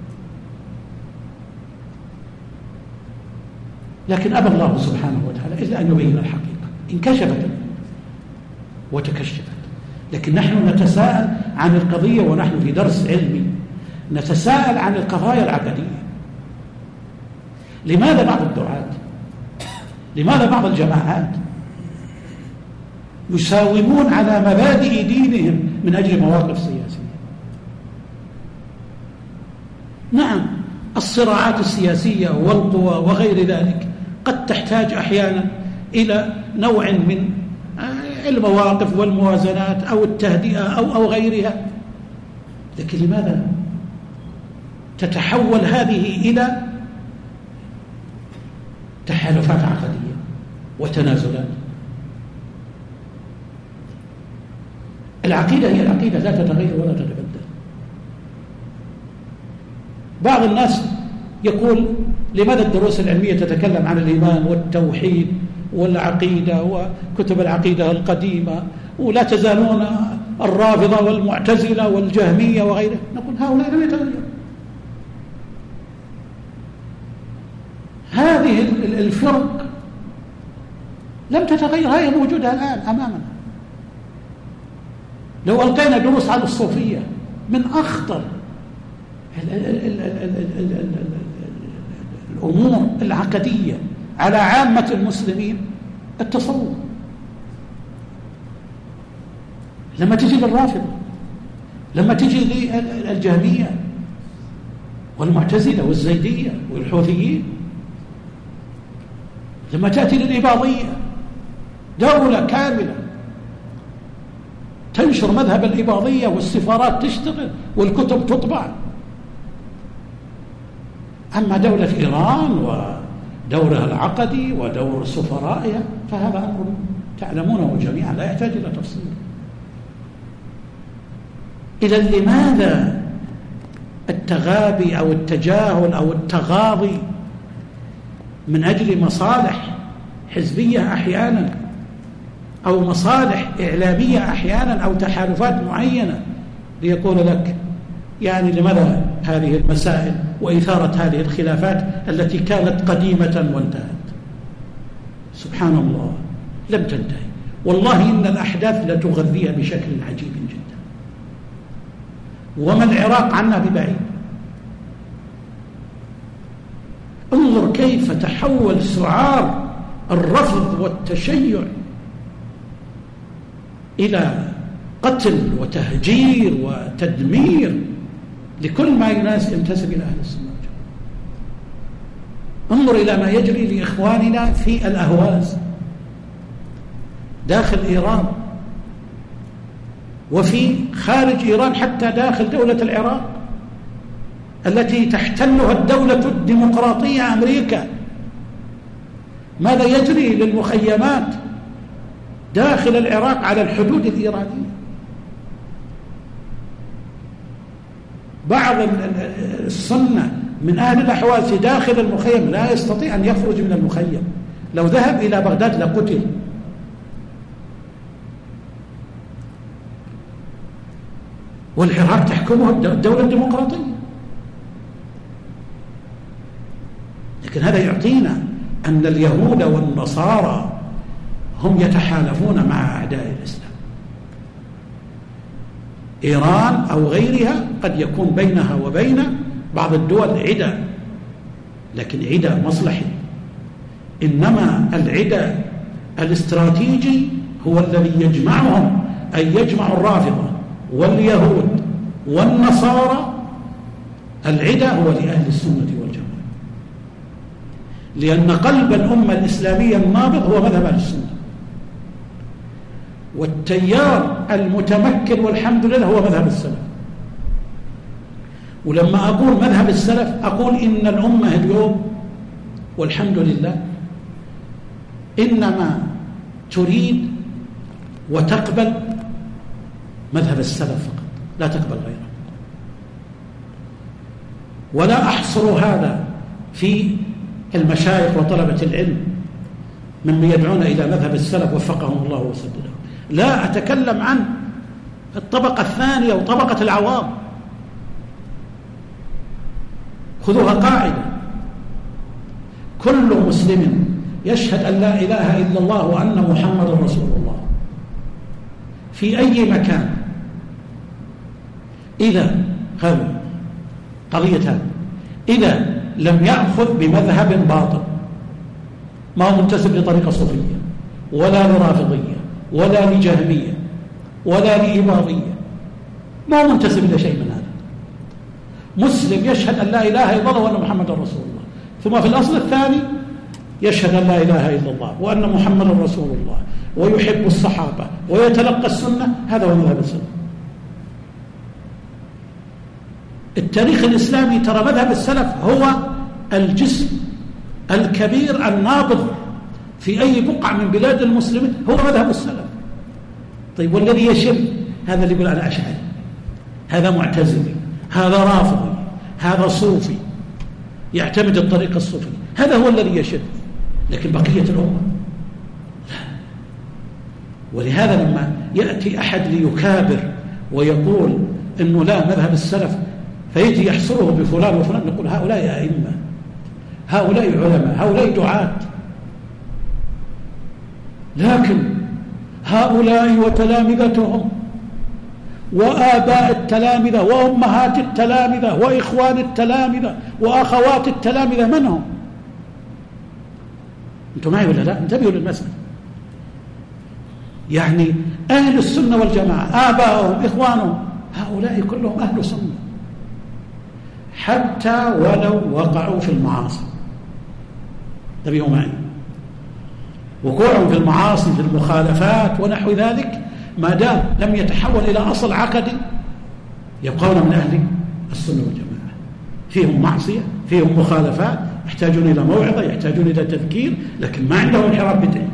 B: لكن أبى الله سبحانه وتعالى إلا أن يبين الحقيقة. انكشفت وتكشفت، لكن نحن نتساءل عن القضية ونحن في درس علمي، نتساءل عن القضايا العقدية. لماذا بعض الدعاة، لماذا بعض الجماعات يساومون على مبادئ دينهم من أجل مواقف سياسية؟ نعم الصراعات السياسية والقوى وغير ذلك قد تحتاج أحيانا إلى نوع من المواقف والموازنات أو التهدئة أو أو غيرها، لكن لماذا تتحول هذه إلى تحالفات عقدية وتنازلات؟ العقيدة هي العقيدة، لا تتغير ولا تتبدل. بعض الناس يقول لماذا الدروس العلمية تتكلم عن الإيمان والتوحيد والعقيدة وكتب العقيدة القديمة، ولا تزالون الرافضة والمعتزلة والجهمية وغيره؟ نقول هؤلاء لم يتغيروا. هذه الفرق لم تتغير، هي موجودة الآن أمامنا. لو ألقينا دروس على الصوفية من أخطر الأمور العقدية على عامة المسلمين التصوف. لما تجي للرافضة، لما تجي للجهمية والمعتزلة والزيدية والحوثيين، لما تأتي للإباضية، دولة كاملة تنشر مذهب الإباضية والسفارات تشتغل والكتب تطبع. أما دولة إيران ودورها العقدي ودور سفرائها فهذا أمر تعلمونه جميعا لا يحتاج إلى تفصيل. إذا لماذا التغابي أو التجاهل أو التغاضي من أجل مصالح حزبية أحيانا أو مصالح إعلامية أحيانا أو تحالفات معينة ليقول لك يعني لماذا هذه المسائل وإثارة هذه الخلافات التي كانت قديمة وانتهت؟ سبحان الله لم تنتهي، والله إن الأحداث لتغذيها بشكل عجيب جدا، وما العراق عنا ببعيد. انظر كيف تحول سعار الرفض والتشيع إلى قتل وتهجير وتدمير لكل ما يناس ينتسب إلى أهل السنة. انظر إلى ما يجري لإخواننا في الأهواز داخل إيران وفي خارج إيران حتى داخل دولة العراق التي تحتلها الدولة الديمقراطية أمريكا. ماذا يجري للمخيمات داخل العراق على الحدود الإيرانية؟ بعض السنة من أهل الأحواز داخل المخيم لا يستطيع أن يخرج من المخيم، لو ذهب إلى بغداد لقتل. والعراق تحكمه الدولة الديمقراطية. لكن هذا يعطينا أن اليهود والنصارى هم يتحالفون مع أعداء الإسلام. إيران أو غيرها قد يكون بينها وبين بعض الدول عدة لكن عداء مصلحي. إنما العداء الاستراتيجي هو الذي يجمعهم، أي يجمع الرافضة واليهود والنصارى. العداء هو لأهل السنة والجماعة، لأن قلب الأمة الإسلامية النابض هو مذهب أهل السنة، والتيار المتمكن والحمد لله هو مذهب السلف. ولما أقول مذهب السلف أقول إن الأمة اليوم والحمد لله إنما تريد وتقبل مذهب السلف فقط، لا تقبل غيره. ولا أحصر هذا في المشايخ وطلبة العلم ممن يدعون إلى مذهب السلف وفقهم الله وسددهم، لا أتكلم عن الطبقة الثانية وطبقة العوام. خذوها قاعدة: كل مسلم يشهد أن لا إله إلا الله وأن محمد رسول الله في أي مكان، إذا هذا قضية هذا إذا لم يأخذ بمذهب باطل، ما هو منتسب لطريقة صوفية ولا لرافضية ولا لجهمية ولا لإباضية، ما هو منتسب إلى شيء من هذا. مسلم يشهد أن لا إله إلا الله وأن محمد رسول الله، ثم في الأصل الثاني يشهد أن لا إله إلا الله وأن محمد رسول الله ويحب الصحابة ويتلقى السنة، هذا هو مذهب السلف. التاريخ الإسلامي ترى مذهب السلف هو الجسم الكبير النابض في أي بقعة من بلاد المسلمين، هو مذهب السلف. طيب والذي يشر هذا اللي يقول أنا أشعري، هذا معتزلي، هذا رافضي، هذا صوفي يعتمد الطريقة الصوفية، هذا هو الذي يشر. لكن بقية الأمة لا. ولهذا لما يأتي أحد ليكابر ويقول إنه لا مذهب السلف فيجي يحصره بفلان وفلان، نقول هؤلاء أئمة، هؤلاء علماء، هؤلاء دعاة. لكن هؤلاء وتلامذتهم وآباء التلامذة وأمهات التلامذة وإخوان التلامذة وأخوات التلامذة من هم؟ أنتم معي ولا لا؟ انتبهوا للمسألة. يعني أهل السنة والجماعة آباءهم إخوانهم هؤلاء كلهم أهل سنة، حتى ولو وقعوا في المعاصي. انتبهوا معي، وقوعهم في المعاصي في المخالفات ونحو ذلك ما دام لم يتحول إلى أصل عقدي يبقون من أهل السنة والجماعة. فيهم معصية، فيهم مخالفات، يحتاجون إلى موعظة، يحتاجون إلى تذكير، لكن ما عندهم انحراف بدعي.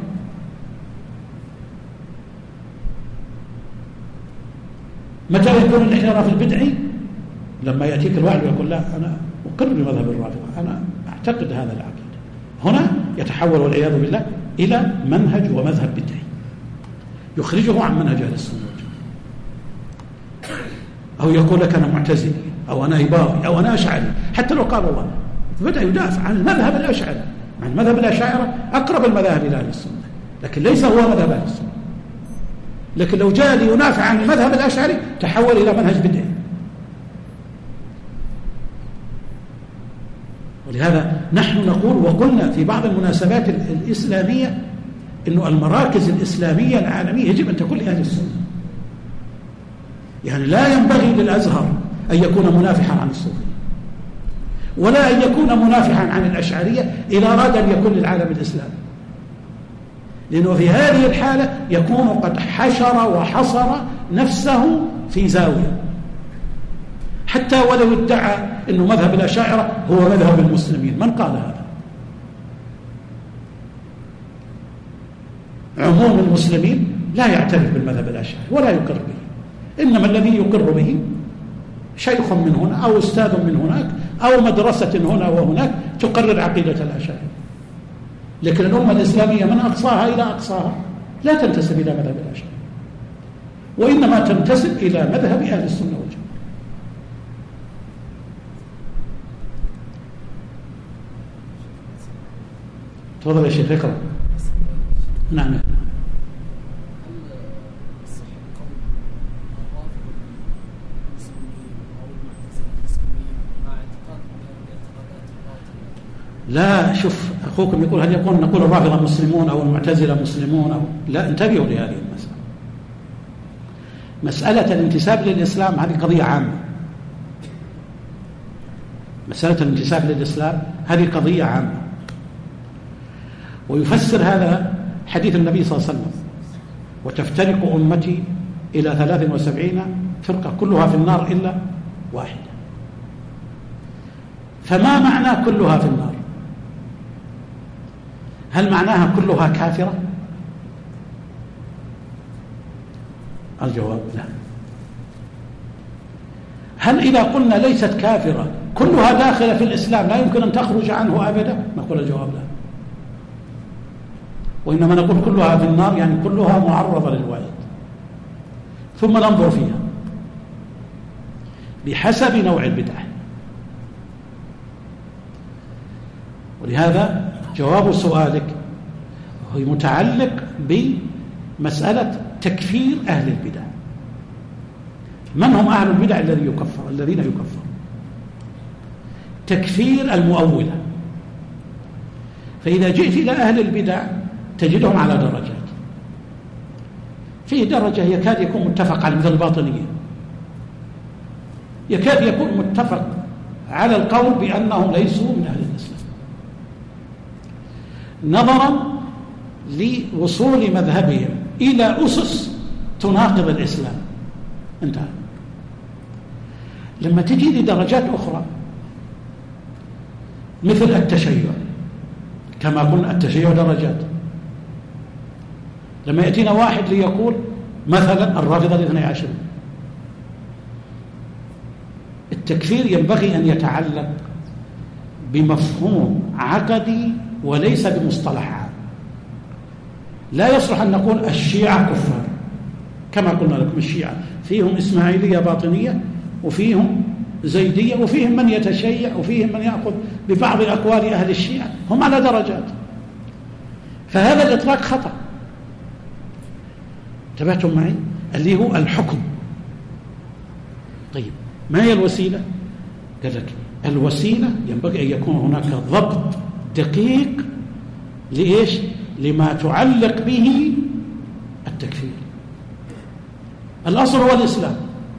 B: متى يكون الانحراف البدعي؟ لما يأتيك الواحد ويقول لا أنا أقر بمذهب الرافضة، أنا أعتقد هذا العقيدة، هنا يتحول والعياذ بالله إلى منهج ومذهب بدعي يخرجه عن منهج أهل السنة والجماعة. أو يقول لك أنا معتزلي أو أنا إباضي أو أنا أشعري، حتى لو قال الله بدأ يدافع عن المذهب الأشعري، مع المذهب الأشاعرة أقرب المذاهب إلى أهل السنة، لكن ليس هو مذهب أهل السنة. لكن لو جاء لينافع عن المذهب الأشعري تحول إلى منهج بدعي. ولهذا نحن نقول وقلنا في بعض المناسبات الإسلامية إنه المراكز الإسلامية العالمية يجب أن تكون لأهل السنة. يعني لا ينبغي للأزهر أن يكون منافحا عن الصوفية، ولا أن يكون منافحا عن الأشعرية إذا أراد أن يكون للعالم الإسلامي، لأنه في هذه الحالة يكون قد حشر وحصر نفسه في زاوية، حتى ولو ادعى أنه مذهب الأشاعرة هو مذهب المسلمين. من قال هذا؟ عموم المسلمين لا يعترف بالمذهب الأشاعري ولا يقر به، إنما الذي يقر به شيخ من هنا أو أستاذ من هناك أو مدرسة هنا وهناك تقرر عقيدة الأشاعرة. لكن الأمة الإسلامية من أقصاها إلى أقصاها لا تنتسب إلى مذهب الأشاعرة، وإنما تنتسب إلى مذهب أهل السنة والجماعة. تفضل يا شيخ اقرأ. نعم. لا شوف أخوكم يقول هل يقول نقول الرافضة مسلمون أو المعتزلة مسلمون أو لا، انتبهوا لهذه المسألة. مسألة الانتساب للإسلام هذه قضية عامة. مسألة الانتساب للإسلام هذه قضية عامة، ويفسر هذا حديث النبي صلى الله عليه وسلم: وتفترق أمتي إلى ثلاث وسبعين فرقة كلها في النار إلا واحدة. فما معنى كلها في النار؟ هل معناها كلها كافرة؟ الجواب لا. هل إذا قلنا ليست كافرة كلها داخلة في الإسلام لا يمكن أن تخرج عنه أبدا؟ نقول الجواب لا، وإنما نقول كلها في النار يعني كلها معرضة للوعيد. ثم ننظر فيها بحسب نوع البدعة. ولهذا جواب سؤالك هو متعلق بمسألة تكفير أهل البدع. من هم أهل البدع الذين يكفر الذين يكفر تكفير المؤولة. فإذا جئت إلى أهل البدع تجدهم على درجات. في درجة يكاد يكون متفق على مثل الباطنية، يكاد يكون متفق على القول بأنهم ليسوا من أهل الإسلام نظرا لوصول مذهبهم إلى أسس تناقض الإسلام. انتهى. لما تجي لدرجات أخرى مثل التشيع، كما قلنا التشيع درجات. لما يأتينا واحد ليقول مثلا الرافضة الاثني عشر، التكفير ينبغي أن يتعلق بمفهوم عقدي وليس بمصطلح عام. لا يصلح أن نقول الشيعة كفار، كما قلنا لكم الشيعة فيهم إسماعيلية باطنية وفيهم زيدية وفيهم من يتشيع وفيهم من يأخذ ببعض أقوال أهل الشيعة، هم على درجات. فهذا الإطلاق خطأ. انتبهتم معي؟ اللي هو الحكم. طيب ما هي الوسيلة؟ قال لك الوسيلة ينبغي أن يكون هناك ضبط دقيق لإيش؟ لما تعلق به التكفير. الأصل هو الإسلام،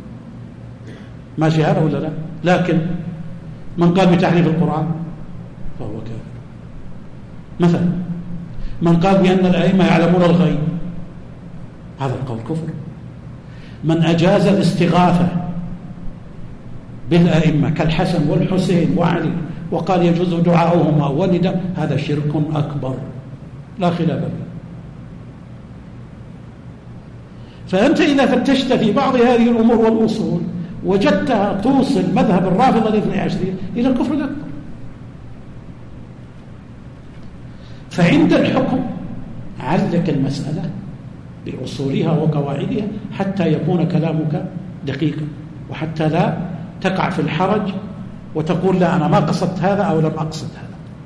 B: ماشي هذا ولا لا؟ لكن من قال بتحريف القرآن فهو كافر مثلا. من قال بأن الأئمة يعلمون الغيب هذا القول كفر. من أجاز الاستغاثة بالأئمة كالحسن والحسين وعلي وقال يجوز دعاؤهما ولدا هذا شرك أكبر لا خلاف به. فأنت إذا فتشت في بعض هذه الأمور والأصول وجدتها توصل مذهب الرافضة الاثني عشرية إلى الكفر الأكبر. فعند الحكم علق المسألة بأصولها وقواعدها حتى يكون كلامك دقيقا، وحتى لا تقع في الحرج وتقول لا أنا ما قصدت هذا أو لم أقصد هذا.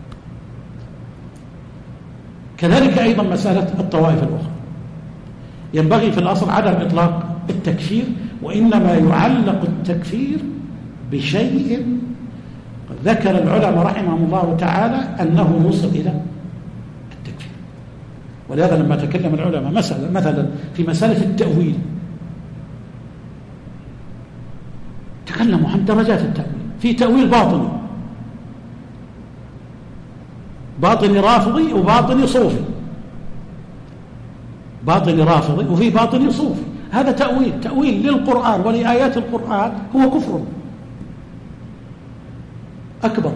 B: كذلك أيضا مسألة الطوائف الأخرى ينبغي في الأصل عدم إطلاق التكفير، وإنما يعلق التكفير بشيء ذكر العلماء رحمهم الله تعالى أنه يوصل إلى التكفير. ولهذا لما تكلم العلماء مثلا مثلا في مسألة التأويل تكلموا عن درجات التأويل. في تأويل باطني، باطني رافضي وباطني صوفي، باطني رافضي وفي باطني صوفي. هذا تأويل تأويل للقرآن ولآيات القرآن هو كفر أكبر.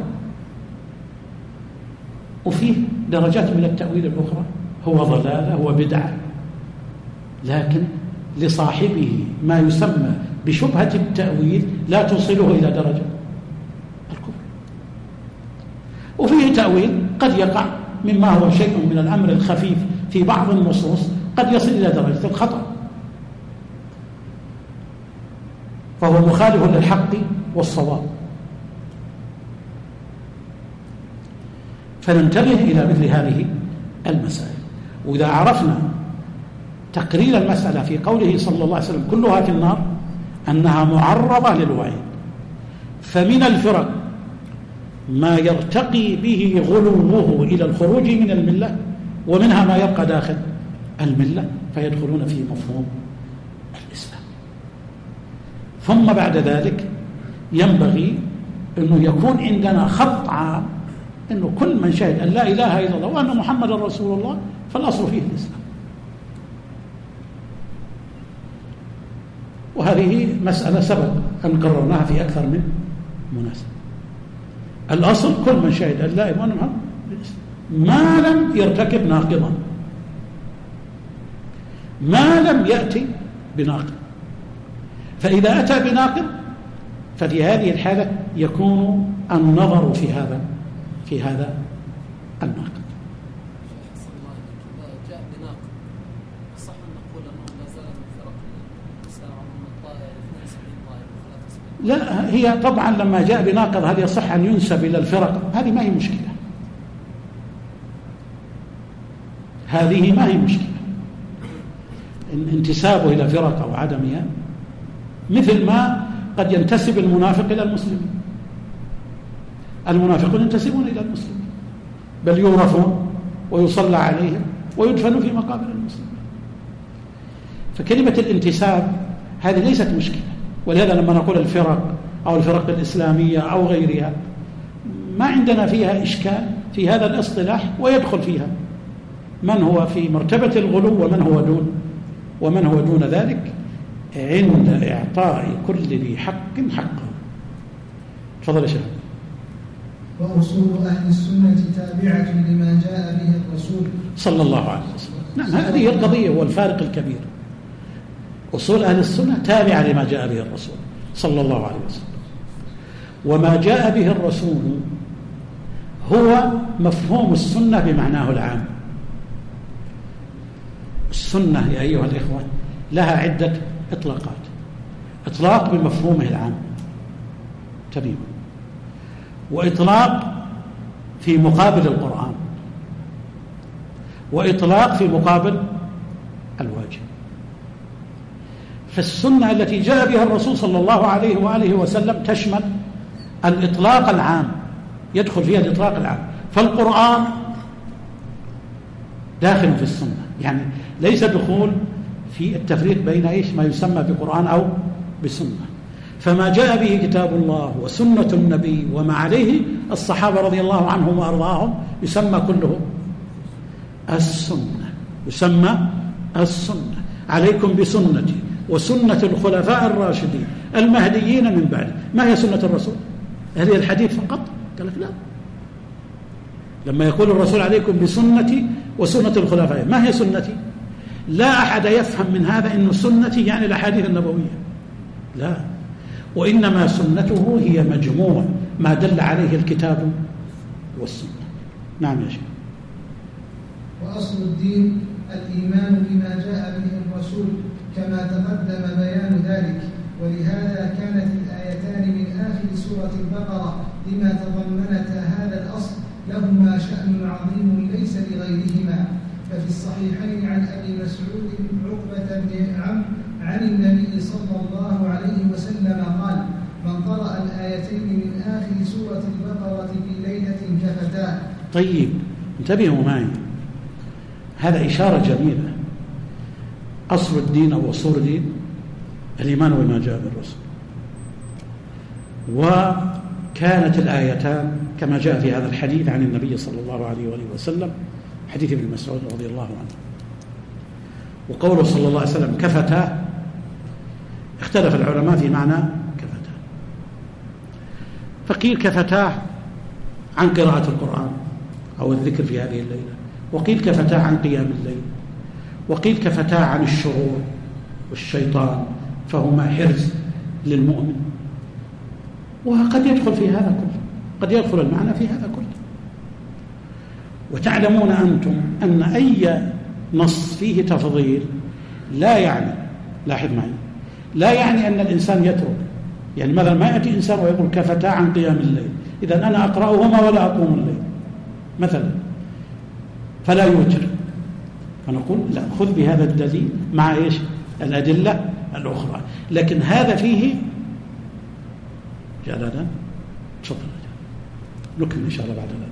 B: وفيه درجات من التأويل الأخرى هو ضلالة هو بدعة، لكن لصاحبه ما يسمى بشبهة التأويل لا توصله إلى درجة الكفر. وفيه تأويل قد يقع مما هو شيء من الأمر الخفيف في بعض النصوص قد يصل إلى درجة الخطأ، فهو مخالف للحق والصواب. فننتبه إلى مثل هذه المسائل. وإذا عرفنا تقرير المسألة في قوله صلى الله عليه وسلم كلها في النار أنها معرضة للوعيد، فمن الفرق ما يرتقي به غلوه إلى الخروج من الملة، ومنها ما يبقى داخل الملة فيدخلون في مفهوم الإسلام. ثم بعد ذلك ينبغي أنه يكون عندنا خط عام أنه كل من شهد أن لا إله إلا الله وأن محمد رسول الله فالأصل فيه الإسلام. وهذه مسألة سبق أن قررناها في أكثر من مناسبة. الأصل كل من شهد أن لا إله إلا الله ما لم يرتكب ناقضا، ما لم يأتي بناقض. فإذا أتى بناقض ففي هذه الحالة يكون النظر في هذا في هذا الناقض.
C: جاء بناقض صح أن نقول أنه لا زال من فرق الإسلام من الطائر اثنين وسبعين طائر وثلاثة وسبعين.
B: لا، هي طبعا لما جاء بناقض هل يصح أن ينسب إلى الفرق؟ هذه ما هي مشكلة، هذه ما هي مشكلة إن انتسابه إلى فرق أو عدمها، مثل ما قد ينتسب المنافق إلى المسلمين. المنافقون ينتسبون إلى المسلمين بل يورثون ويصلى عليهم ويدفنوا في مقابر المسلمين. فكلمة الانتساب هذه ليست مشكلة، ولهذا لما نقول الفرق أو الفرق الإسلامية أو غيرها ما عندنا فيها إشكال في هذا الاصطلاح، ويدخل فيها من هو في مرتبة الغلو ومن هو دون ومن هو دون ذلك عند إعطاء كل ذي حق حقه. تفضل يا شيخ.
D: وأصول أهل السنة تابعة لما جاء به الرسول
B: صلى الله عليه وسلم. نعم، هذه القضية والفارق الكبير. أصول أهل السنة تابعة لما جاء به الرسول صلى الله عليه وسلم، وما جاء به الرسول هو مفهوم السنة بمعناه العام. السنة يا أيها الإخوة لها عدة إطلاقات. إطلاق بمفهومه العام تمام، وإطلاق في مقابل القرآن، وإطلاق في مقابل الواجب. فالسنة التي جاء بها الرسول صلى الله عليه وآله وسلم تشمل الإطلاق العام، يدخل فيها الإطلاق العام. فالقرآن داخل في السنة، يعني ليس دخول في التفريق بين إيش ما يسمى بقرآن أو بسنة. فما جاء به كتاب الله وسنة النبي وما عليه الصحابة رضي الله عنهم وأرضاهم يسمى كله السنة، يسمى السنة. عليكم بسنتي وسنة الخلفاء الراشدين المهديين من بعد. ما هي سنة الرسول؟ هل هي الحديث فقط؟ قال لك لا. لما يقول الرسول عليكم بسنتي وسنة الخلفاء، ما هي سنتي؟ لا أحد يفهم من هذا إنه سنتي يعني الأحاديث النبوية، لا، وإنما سنته هي مجموع ما دل عليه الكتاب والسنة. نعم يا شيخ.
D: وأصل الدين الإيمان بما جاء به الرسول كما تقدم بيان ذلك، ولهذا كانت الآيتان من آخر سورة البقرة لما تضمنتا هذا الأصل لهما شأن عظيم ليس لغيرهما. ففي الصحيحين عن أبي مسعود عقبة بن عمرو عن النبي صلى الله عليه وسلم قال: من قرأ الآيتين من آخر سورة البقرة في ليلة كفتاه.
B: طيب انتبهوا معي، هذا إشارة جميلة. أصل الدين أو أصول الدين الإيمان بما جاء بالرسول، وكانت الآيتان كما جاء في هذا الحديث عن النبي صلى الله عليه وآله وسلم، حديث ابن مسعود رضي الله عنه. وقوله صلى الله عليه وسلم كفتاه، اختلف العلماء في معنى كفتاه، فقيل كفتاه عن قراءة القرآن أو الذكر في هذه الليلة، وقيل كفتاه عن قيام الليل، وقيل كفتاه عن الشرور والشيطان، فهما حرز للمؤمن. وقد يدخل في هذا كله، قد يدخل المعنى في هذا كله. وتعلمون أنتم أن أي نص فيه تفضيل لا يعني، لاحظ معي، لا يعني أن الإنسان يترك. يعني مثلا ما يأتي إنسان ويقول كفتا عن قيام الليل، إذن أنا أقرأهما ولا أقوم الليل مثلا فلا يوتر، فنقول لا، خذ بهذا الدليل مع إيش الأدلة الأخرى. لكن هذا فيه جلالا. تفضل. نكمل إن شاء الله بعد الأذان.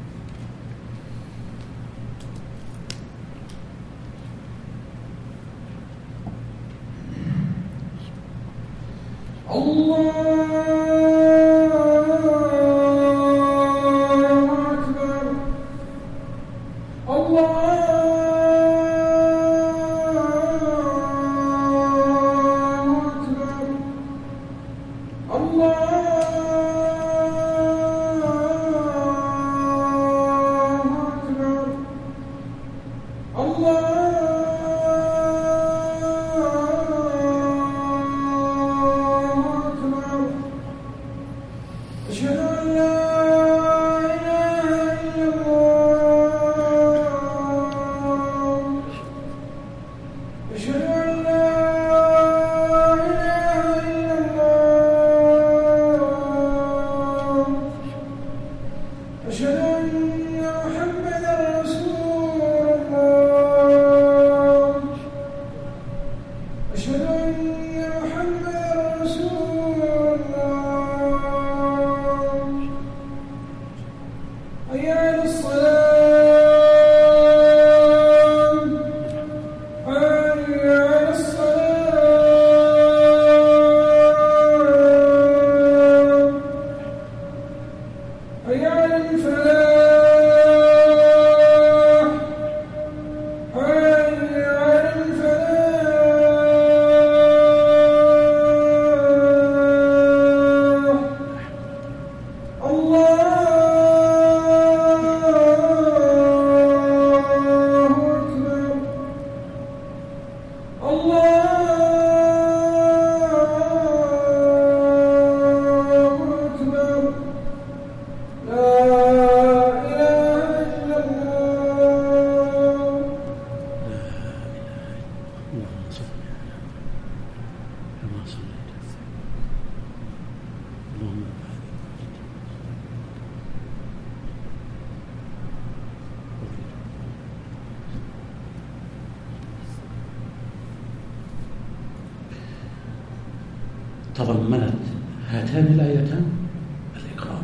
B: تضمنت هاتان الآيتان الإقرار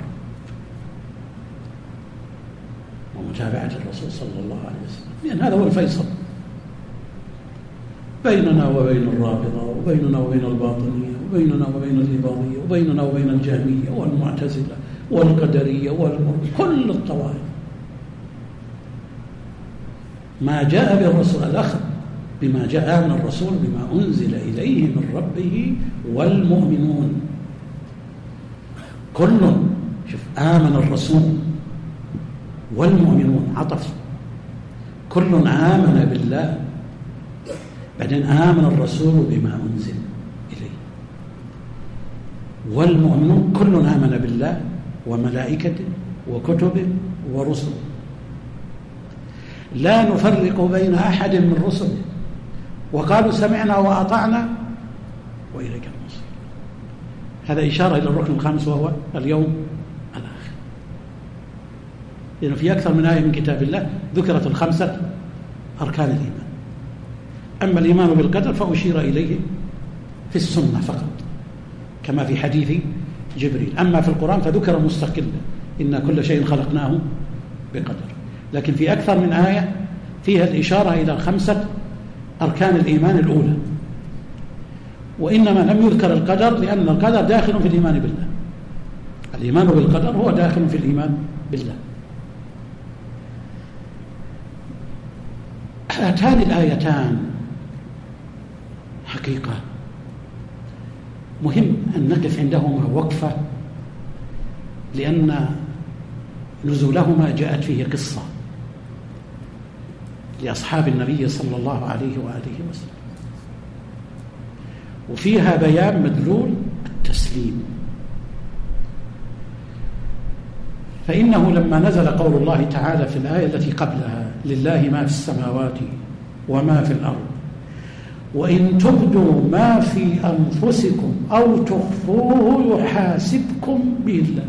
B: ومتابعة الرسول صلى الله عليه وسلم، لأن هذا هو الفيصل بيننا وبين الرافضة، وبيننا وبين الباطنية، وبيننا وبين الإباضية، وبيننا وبين الجهمية والمعتزلة والقدرية والمرجئة، كل الطوائف. ما جاء به الرسول الأخذ بما جاء من الرسول بما أنزل إليه من ربه والمؤمنون كل شوف آمن الرسول والمؤمنون عطف، كل آمن بالله، بعدين آمن الرسول بما أنزل إليه، والمؤمنون كل آمن بالله وملائكته وكتبه ورسله، لا نفرق بين أحد من رسله، وقالوا سمعنا وأطعنا وإليك المصير. هذا إشارة إلى الركن الخامس وهو اليوم الآخر، لأنه في أكثر من آية من كتاب الله ذكرت الخمسة أركان الإيمان. أما الإيمان بالقدر فأشير إليه في السنة فقط كما في حديث جبريل، أما في القرآن فذكر مستقلا إن كل شيء خلقناه بقدر، لكن في أكثر من آية فيها الإشارة إلى الخمسة أركان الإيمان الأولى، وإنما لم يذكر القدر لأن القدر داخل في الإيمان بالله، الإيمان بالقدر هو داخل في الإيمان بالله. هاتان الآيتان حقيقة مهم أن نقف عندهما وقفة، لأن نزولهما جاءت فيه قصة لأصحاب النبي صلى الله عليه وآله وسلم، وفيها بيان مدلول التسليم. فإنه لما نزل قول الله تعالى في الآية التي قبلها لله ما في السماوات وما في الأرض وإن تبدوا ما في أنفسكم أو تخفوه يحاسبكم به الله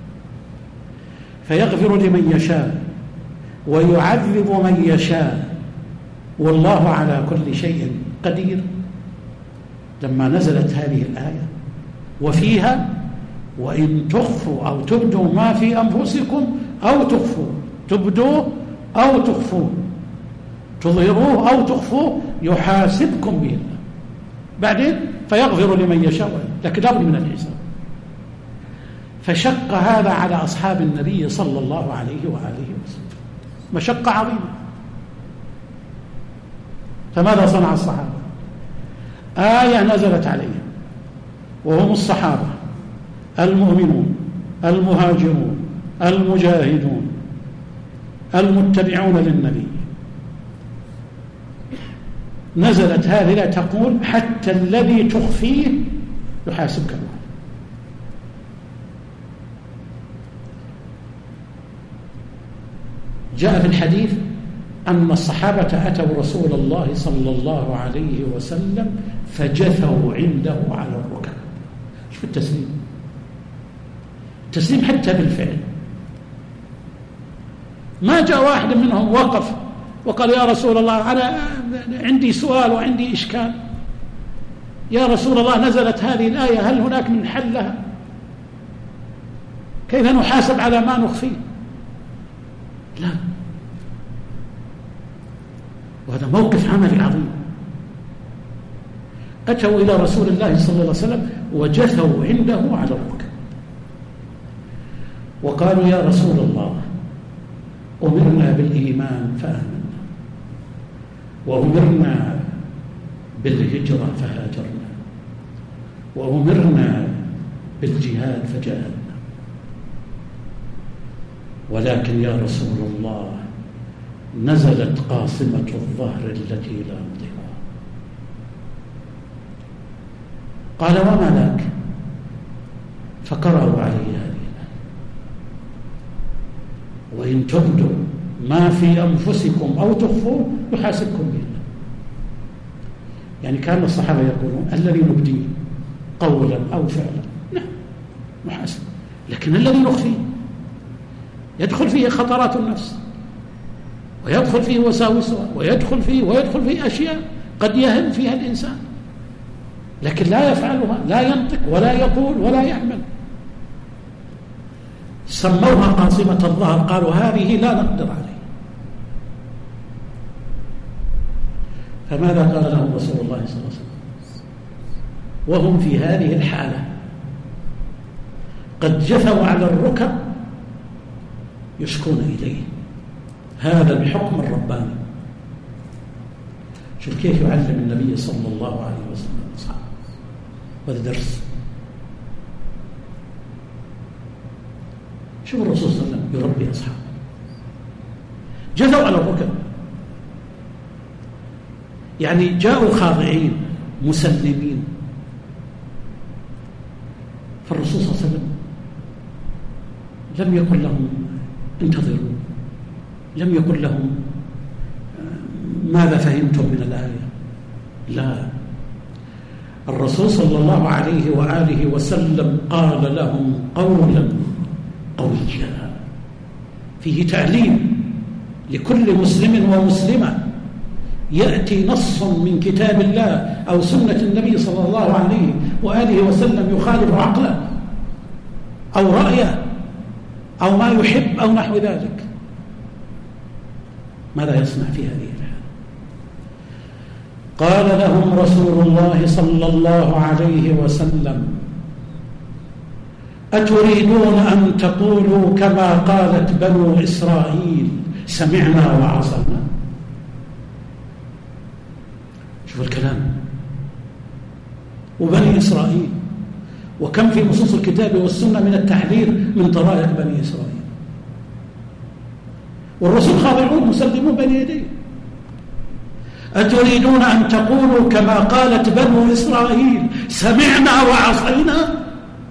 B: فيغفر لمن يشاء ويعذب من يشاء والله على كل شيء قدير. لما نزلت هذه الآية وفيها وإن تخفوا أو تبدوا ما في أنفسكم أو تخفوا، تبدوا أو تخفوا، تظهروه أو تخفوه يحاسبكم به الله بعدين فيغفر لمن يشاء، لكن لابد من الحساب. فشق هذا على أصحاب النبي صلى الله عليه وآله وسلم مشقة عظيمة. فماذا صنع الصحابة؟ آية نزلت عليهم وهم الصحابة المؤمنون المهاجرون المجاهدون المتبعون للنبي، نزلت هذه لا تقول حتى الذي تخفيه يحاسبك الله. جاء في الحديث أن الصحابة أتوا رسول الله صلى الله عليه وسلم فجثوا عنده على الركب. شوف التسليم، تسليم حتى بالفعل. ما جاء واحد منهم وقف وقال يا رسول الله أنا عندي سؤال وعندي إشكال، يا رسول الله نزلت هذه الآية هل هناك من حل لها؟ كيف نحاسب على ما نخفيه؟ لا، وهذا موقف عملي عظيم. أتوا إلى رسول الله صلى الله عليه وسلم وجثوا عنده على الركب وقالوا يا رسول الله أمرنا بالإيمان فآمنا وأمرنا بالهجرة فهاجرنا وأمرنا بالجهاد فجاهدنا، ولكن يا رسول الله نزلت قاصمة الظهر التي لا نطيقها. قال وما ذاك؟ فقرأوا عليه هذه الآية وإن تبدوا ما في أنفسكم أو تخفوه يحاسبكم به. يعني كان الصحابة يقولون الذي نبديه قولا أو فعلا نعم محاسب، لكن الذي نخفيه يدخل فيه خطرات النفس ويدخل فيه وساوسها ويدخل فيه ويدخل فيه أشياء قد يهم فيها الإنسان لكن لا يفعلها، لا ينطق ولا يقول ولا يعمل. سموها قاصمة الظهر، قالوا هذه لا نقدر عليه. فماذا قال لهم رسول الله صلى الله عليه وسلم وهم في هذه الحالة قد جثوا على الركب يشكون إليه؟ هذا الحكم الرباني. شوف كيف يعلم النبي صلى الله عليه وسلم أصحابه، هذا درس. شوف الرسول صلى الله عليه وسلم يربي أصحابه، جثوا على الركب، يعني جاءوا خاضعين مسلمين. فالرسول صلى الله عليه وسلم لم يقل لهم انتظروا، لم يقل لهم ماذا فهمتم من الآية، لا، الرسول صلى الله عليه وآله وسلم قال لهم قولا قويا فيه تعليم لكل مسلم ومسلمة. يأتي نص من كتاب الله أو سنة النبي صلى الله عليه وآله وسلم يخالف عقله أو رأيه أو ما يحب أو نحو ذلك، ماذا يصنع في هذه الحالة؟ قال لهم رسول الله صلى الله عليه وسلم أتريدون أن تقولوا كما قالت بنو إسرائيل سمعنا وعصينا؟ شوف الكلام، وبني إسرائيل، وكم في نصوص الكتاب والسنة من التحذير من طرائق بني إسرائيل، والرسول خاضعون مسلمون بين يديه. أتريدون أن تقولوا كما قالت بنو إسرائيل سمعنا وعصينا؟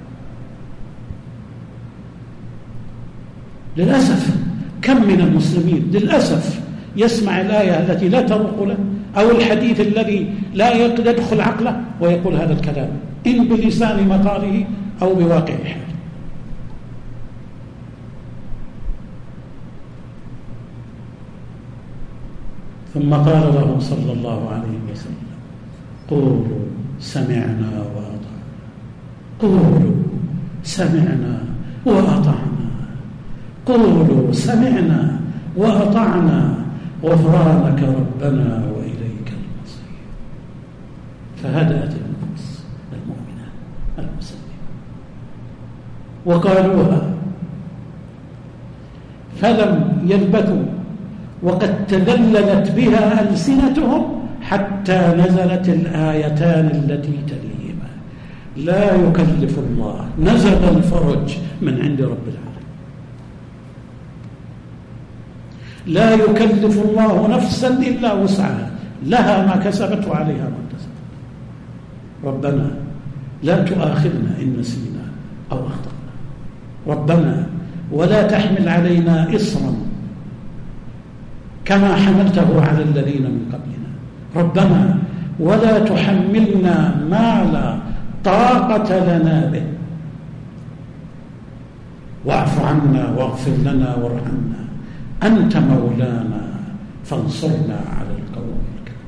B: للأسف كم من المسلمين للأسف يسمع الآية التي لا تروق له أو الحديث الذي لا يدخل عقله ويقول هذا الكلام إن بلسان مقاله أو بواقع حال. ثم قال لهم صلى الله عليه وسلم قولوا سمعنا وأطعنا، قولوا سمعنا وأطعنا، قولوا سمعنا وأطعنا غفرانك ربنا وإليك المصير. فهدأت النفوس المؤمنة المسلمة وقالوها، فلم يلبثوا وقد تذللت بها ألسنتهم حتى نزلت الآيتان التي تليهما: لا يكلف الله، نزل الفرج من عند رب العالمين، لا يكلف الله نفسا إلا وسعها، لها ما كسبت وعليها ما اكتسبت. ربنا لا تؤاخذنا إن نسينا أو أخطأنا، ربنا ولا تحمل علينا إصرا كما حملته على الذين من قبلنا، ربنا ولا تحملنا ما لا طاقة لنا به، واعف عنا واغفر لنا وارحمنا أنت مولانا فانصرنا على القوم الكافرين.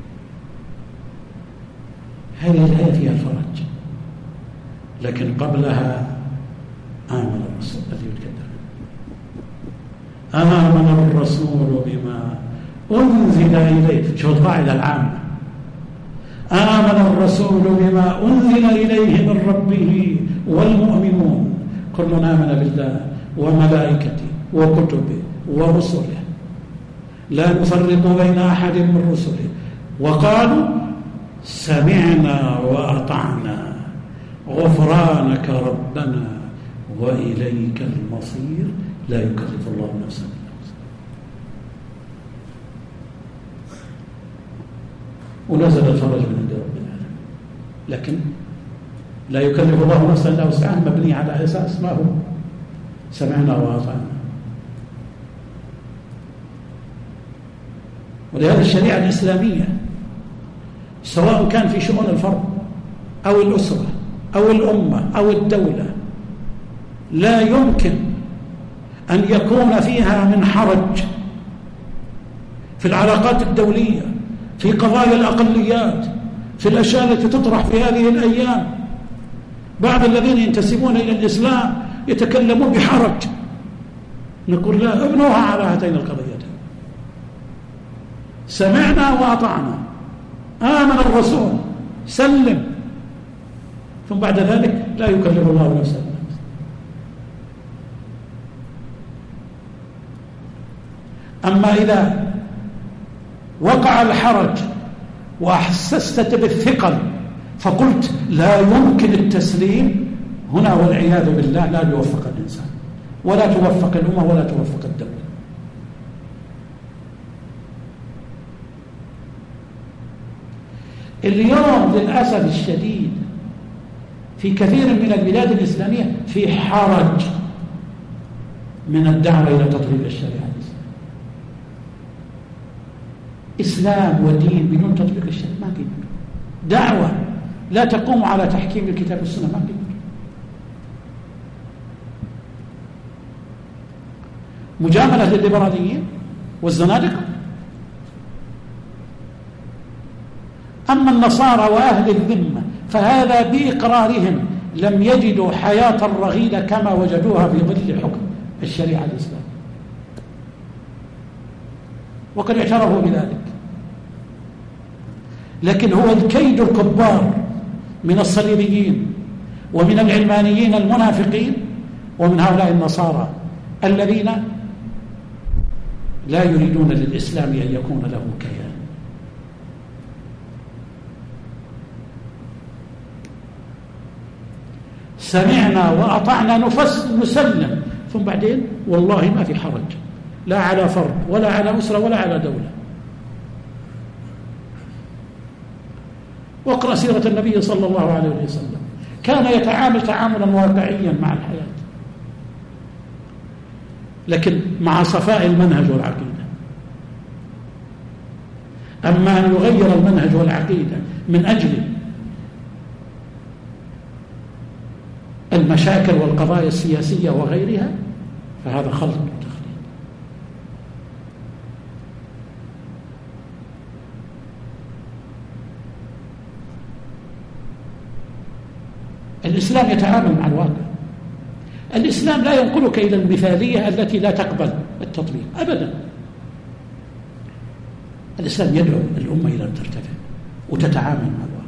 B: هذه الآية فيها الفرج، لكن قبلها آمن الرسول الذي الكتاب آمن الرسول بما أنزل إليه، شو القاعدة العامة، آمن الرسول بما أنزل إليه من ربه والمؤمنون كل آمن بالله وملائكته وكتبه ورسله لا نفرق بين أحد من رسله، وقالوا سمعنا وأطعنا غفرانك ربنا وإليك المصير، لا يكلف الله نفسا إلا وسعها. ونزل الفرج من عند رب العالمين، لكن لا يكلف الله نفسا إلا وسعها مبني على أساس ما هو؟ سمعنا وأطعنا. ولهذا الشريعة الإسلامية سواء كان في شؤون الفرد أو الأسرة أو الأمة أو الدولة لا يمكن أن يكون فيها من حرج في العلاقات الدولية، في قضايا الأقليات، في الأشياء التي تطرح في هذه الأيام. بعض الذين ينتسبون إلى الإسلام يتكلمون بحرج، نقول لا، ابنوها على هاتين القضيتين: سمعنا وأطعنا، آمن الرسول، سلم، ثم بعد ذلك لا يكلف الله نفسا. أما إذا وقع الحرج وأحسست بالثقل فقلت لا يمكن التسليم، هنا والعياذ بالله لا يوفق الإنسان ولا توفق الأمة ولا توفق الدولة. اليوم للأسف الشديد في كثير من البلاد الإسلامية في حرج من الدعوة إلى تطبيق الشريعة الإسلامية. إسلام ودين بدون تطبيق الشريعة ما في، دعوة لا تقوم على تحكيم الكتاب والسنة ما في. مجاملة للليبراليين والزنادقة. أما النصارى وأهل الذمة فهذا بإقرارهم لم يجدوا حياة رغيدة كما وجدوها في ظل حكم الشريعة الإسلامية، وقد اعترفوا بذلك. لكن هو الكيد الكبار من الصليبيين ومن العلمانيين المنافقين ومن هؤلاء النصارى الذين لا يريدون للإسلام أن يكون له كيان. سمعنا وأطعنا نفس نسلم، ثم بعدين والله ما في حرج لا على فرد ولا على أسرة ولا على دولة. واقرأ سيرة النبي صلى الله عليه وسلم، كان يتعامل تعاملا واقعيا مع الحياة، لكن مع صفاء المنهج والعقيدة. أما أن يغير المنهج والعقيدة من أجل المشاكل والقضايا السياسية وغيرها فهذا خلط وتخليط. الإسلام يتعامل مع الواقع، الإسلام لا ينقلك إلى المثالية التي لا تقبل التطبيق أبدا. الإسلام يدعو الأمة إلى أن ترتفع وتتعامل مع الواقع.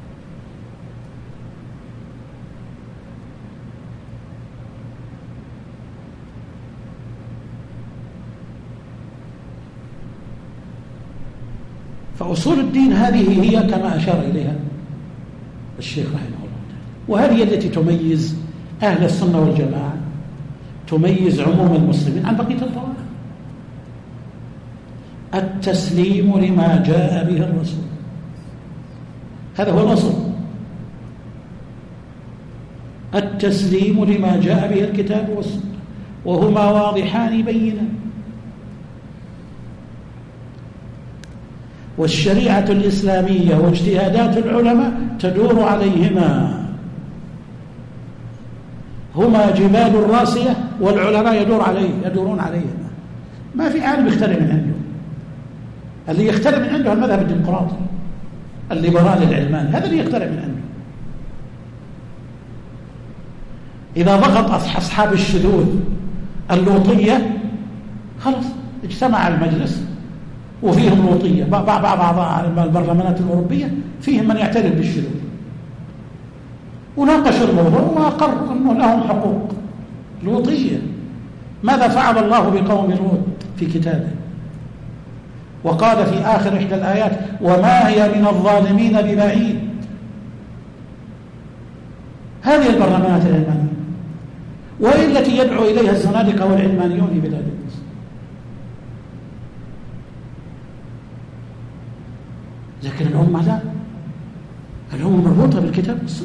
B: فأصول الدين هذه هي كما أشار إليها الشيخ رحمه الله، وهذه التي تميز أهل السنة والجماعة، تميز عموم المسلمين عن بقية الطوائف. التسليم لما جاء به الرسول، هذا هو الأصل. التسليم لما جاء به الكتاب والسنة، وهما واضحان بينان. والشريعة الإسلامية واجتهادات العلماء تدور عليهما، هما جبال راسية والعلماء يدور عليه يدورون عليهما. ما في عالم يخترع من عنده. اللي يخترع من عنده المذهب الديمقراطي الليبرالي العلماني، هذا اللي يخترع من عنده. إذا ضغط أصحاب الشذوذ اللوطية خلاص اجتمع المجلس وفيهم لوطية، بعض أعضاء البرلمانات الأوروبية فيهم من يعترف بالشذوذ، وناقش الموضوع وأقر أنه لهم حقوق لوطية. ماذا فعل الله بقوم لوط في كتابه؟ وقال في آخر إحدى الآيات: وما هي من الظالمين ببعيد. هذه البرلمانات العلمانية، وهي التي يدعو إليها الزنادقة والعلمانيون في بلاد المسلمين. لكن الأمة لا، الأمة مربوطة بالكتاب والسنة،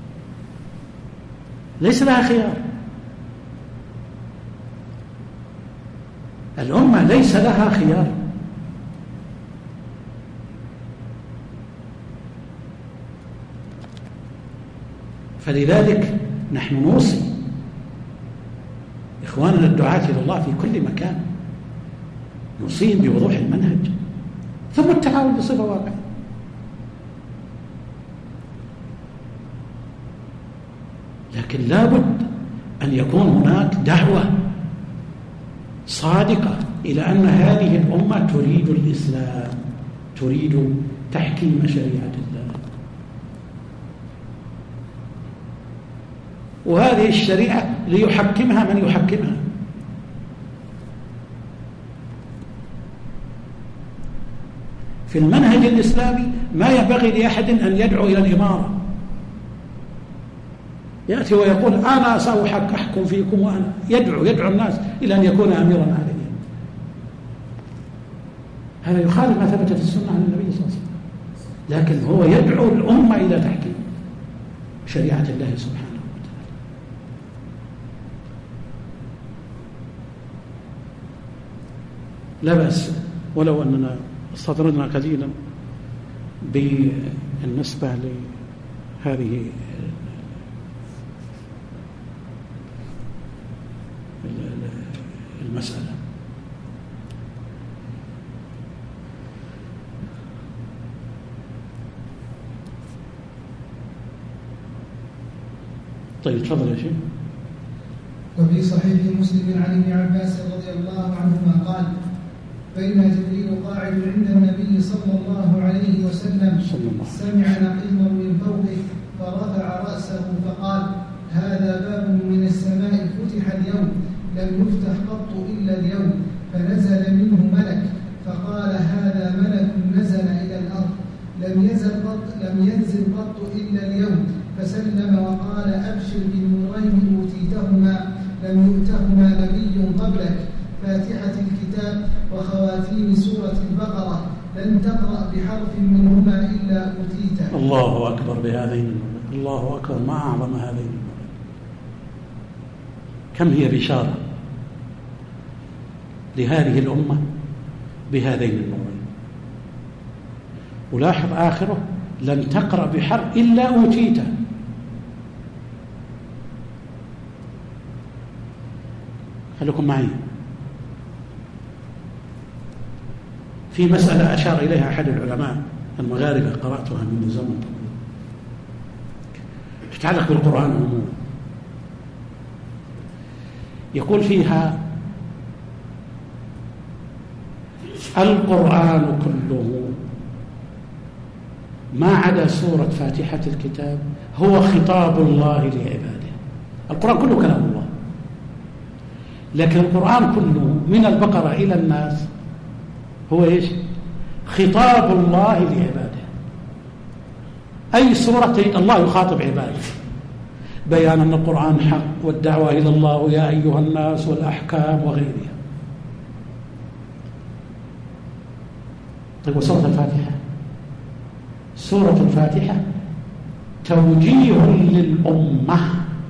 B: ليس لها خيار. الأمة ليس لها خيار. فلذلك نحن نوصي إخواننا الدعاة إلى الله في كل مكان، نوصيهم بوضوح المنهج ثم التعاون بصفة واقعية. لكن لابد أن يكون هناك دعوة صادقة إلى أن هذه الأمة تريد الإسلام، تريد تحكيم شريعة الله، وهذه الشريعة ليحكمها من يحكمها. في المنهج الإسلامي ما ينبغي لأحد أن يدعو إلى الإمارة، يأتي ويقول أنا سأحكم فيكم، وأنا يدعو يدعو الناس إلى أن يكون أميرا عليهم. هذا يخالف ما ثبت في السنة عن النبي صلى الله عليه وسلم. لكن هو يدعو الأمة إلى تحكيم شريعة الله سبحانه وتعالى. لا بأس، ولو أننا استطردنا قليلا بالنسبة لهذه المسألة. طيب تفضل يا شيخ.
D: وفي صحيح مسلم عن ابن عباس رضي الله عنهما قال: بين جبريل قاعد عند النبي صلى الله عليه وسلم سمع نقيضا من فوقه فرفع رأسه فقال: هذا باب من السماء فتح اليوم لم يفتح قط إلا اليوم، فنزل منه ملك فقال: هذا ملك نزل إلى الأرض لم ينزل قط لم ينزل قط إلا اليوم، فسلم وقال: أبشر بالنورين أوتيتهما لم يؤتهما نبي قبلك، فاتحة الكتاب وخواتيم سورة البقرة، لن تقرأ بحرف منهما إلا أوتيته.
B: الله أكبر بهذين النورين، الله أكبر، ما أعظم هذين النورين. كم هي بشارة لهذه الأمة بهذين النورين. ولاحظ آخره: لن تقرأ بحرف إلا أوتيته. خليكم معي في مسألة أشار إليها أحد العلماء المغاربة، قرأتها من زمن طويل، تتعلق بالقرآن عموما. يقول فيها القرآن كله ما عدا سورة فاتحة الكتاب هو خطاب الله لعباده. القرآن كله كلام الله، لكن القرآن كله من البقرة إلى الناس هو إيش؟ خطاب الله لعباده. أي سورة تجد الله يخاطب عباده بيان أن القرآن حق والدعوة إلى الله يا أيها الناس والأحكام وغيرها. طيب وسورة الفاتحة؟ سورة الفاتحة توجيه للأمة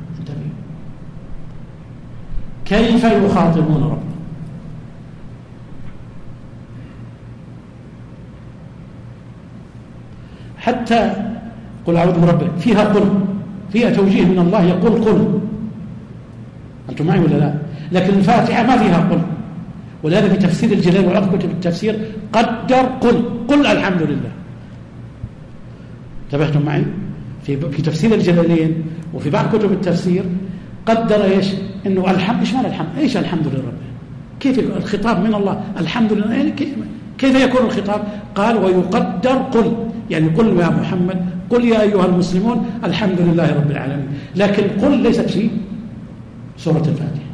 B: كيف يخاطبون ربهم. حتى قل أعوذ برب فيها قل، فيها توجيه من الله يقول قل، أنتم معي ولا لا؟ لكن الفاتحة ما فيها قل، ولهذا في تفسير الجلال وعقب كتب التفسير قدر قل قل الحمد لله. انتبهتم معي؟ في في تفسير الجلالين وفي بعض كتب التفسير قدر ايش؟ انه الحمد، ايش معنى الحمد؟ ايش الحمد لله؟ كيف الخطاب من الله؟ الحمد لله يعني كيف يكون الخطاب؟ قال ويقدر قل، يعني قل يا محمد، قل يا ايها المسلمون الحمد لله رب العالمين. لكن قل ليست في سورة الفاتحة،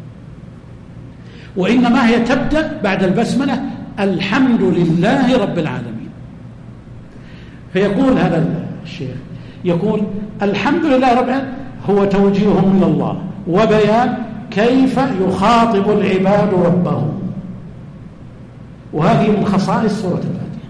B: وانما هي تبدا بعد البسمله الحمد لله رب العالمين. فيقول هذا الشيخ يقول الحمد لله رب العالمين هو توجيه من الله وبيان كيف يخاطب العباد ربهم، وهذه من خصائص سورة الفاتحة.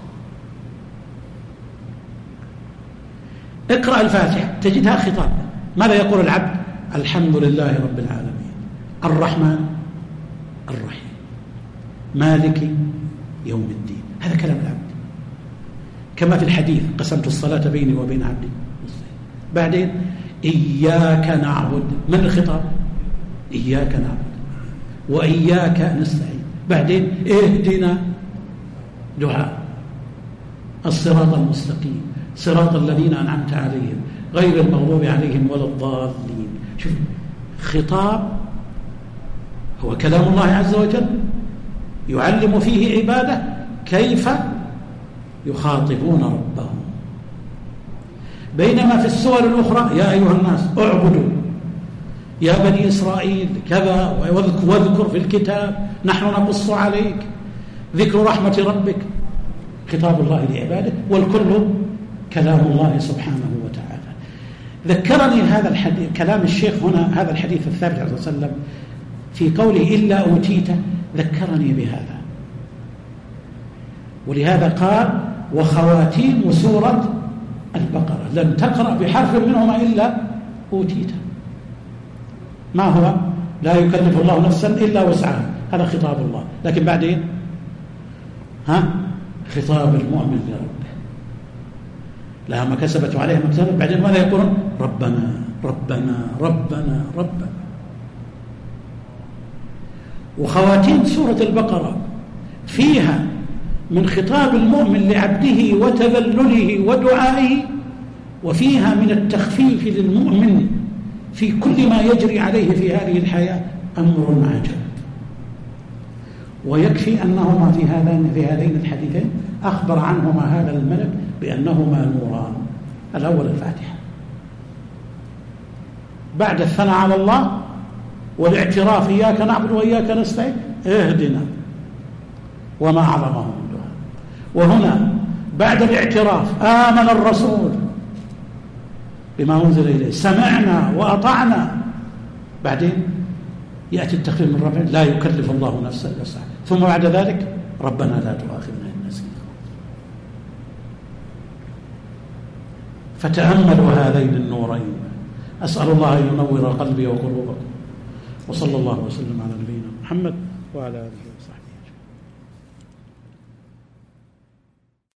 B: اقرأ الفاتحة تجدها خطاب. ماذا يقول العبد؟ الحمد لله رب العالمين الرحمن الرحيم مالك يوم الدين. هذا كلام العبد، كما في الحديث قسمت الصلاة بيني وبين عبدي. بعدين إياك نعبد، من الخطاب؟ إياك نعبد وإياك نستعين. بعدين اهدنا، دعاء الصراط المستقيم صراط الذين أنعمت عليهم غير المغضوب عليهم ولا الضالين. شوف خطاب هو كلام الله عز وجل يعلم فيه عباده كيف يخاطبون ربهم. بينما في السور الأخرى يا أيها الناس اعبدوا، يا بني إسرائيل كذا، واذكر في الكتاب نحن نقص عليك، ذكر رحمة ربك، خطاب الله لعباده، والكل كلام الله سبحانه وتعالى. ذكرني هذا الحديث كلام الشيخ هنا، هذا الحديث الثابت عليه الصلاة والسلام في قوله إلا أوتيت، ذكرني بهذا. ولهذا قال وخواتيم سورة البقرة لن تقرأ بحرف منهما إلا أوتيت. ما هو؟ لا يكلف الله نفسا إلا وسعها، هذا خطاب الله. لكن بعدين ها خطاب المؤمن لربه، لها ما كسبت وعليها ما كسبت. بعدين ماذا يقولون؟ ربنا ربنا ربنا ربنا. وخواتيم سورة البقرة فيها من خطاب المؤمن لعبده وتذلله ودعائه، وفيها من التخفيف للمؤمن في كل ما يجري عليه في هذه الحياة أمر عجب. ويكفي أنهما في هذين في هذين الحديثين أخبر عنهما هذا الملك بأنهما نوران. الأول الفاتحة، بعد الثناء على الله والاعتراف إياك نعبد وإياك نستعين اهدنا وما أعظمه من دعاء. وهنا بعد الاعتراف آمن الرسول بما أنزل إليه سمعنا وأطعنا. بعدين يأتي التخفيف من ربنا لا يكلف الله نفسا إلا وسعها. ثم بعد ذلك ربنا لا تؤاخذنا إن نسينا. فتأملوا هذين النورين. أسأل الله أن ينور قلبي وقلوبكم، وصلى الله وسلم على نبينا محمد وعلى آله.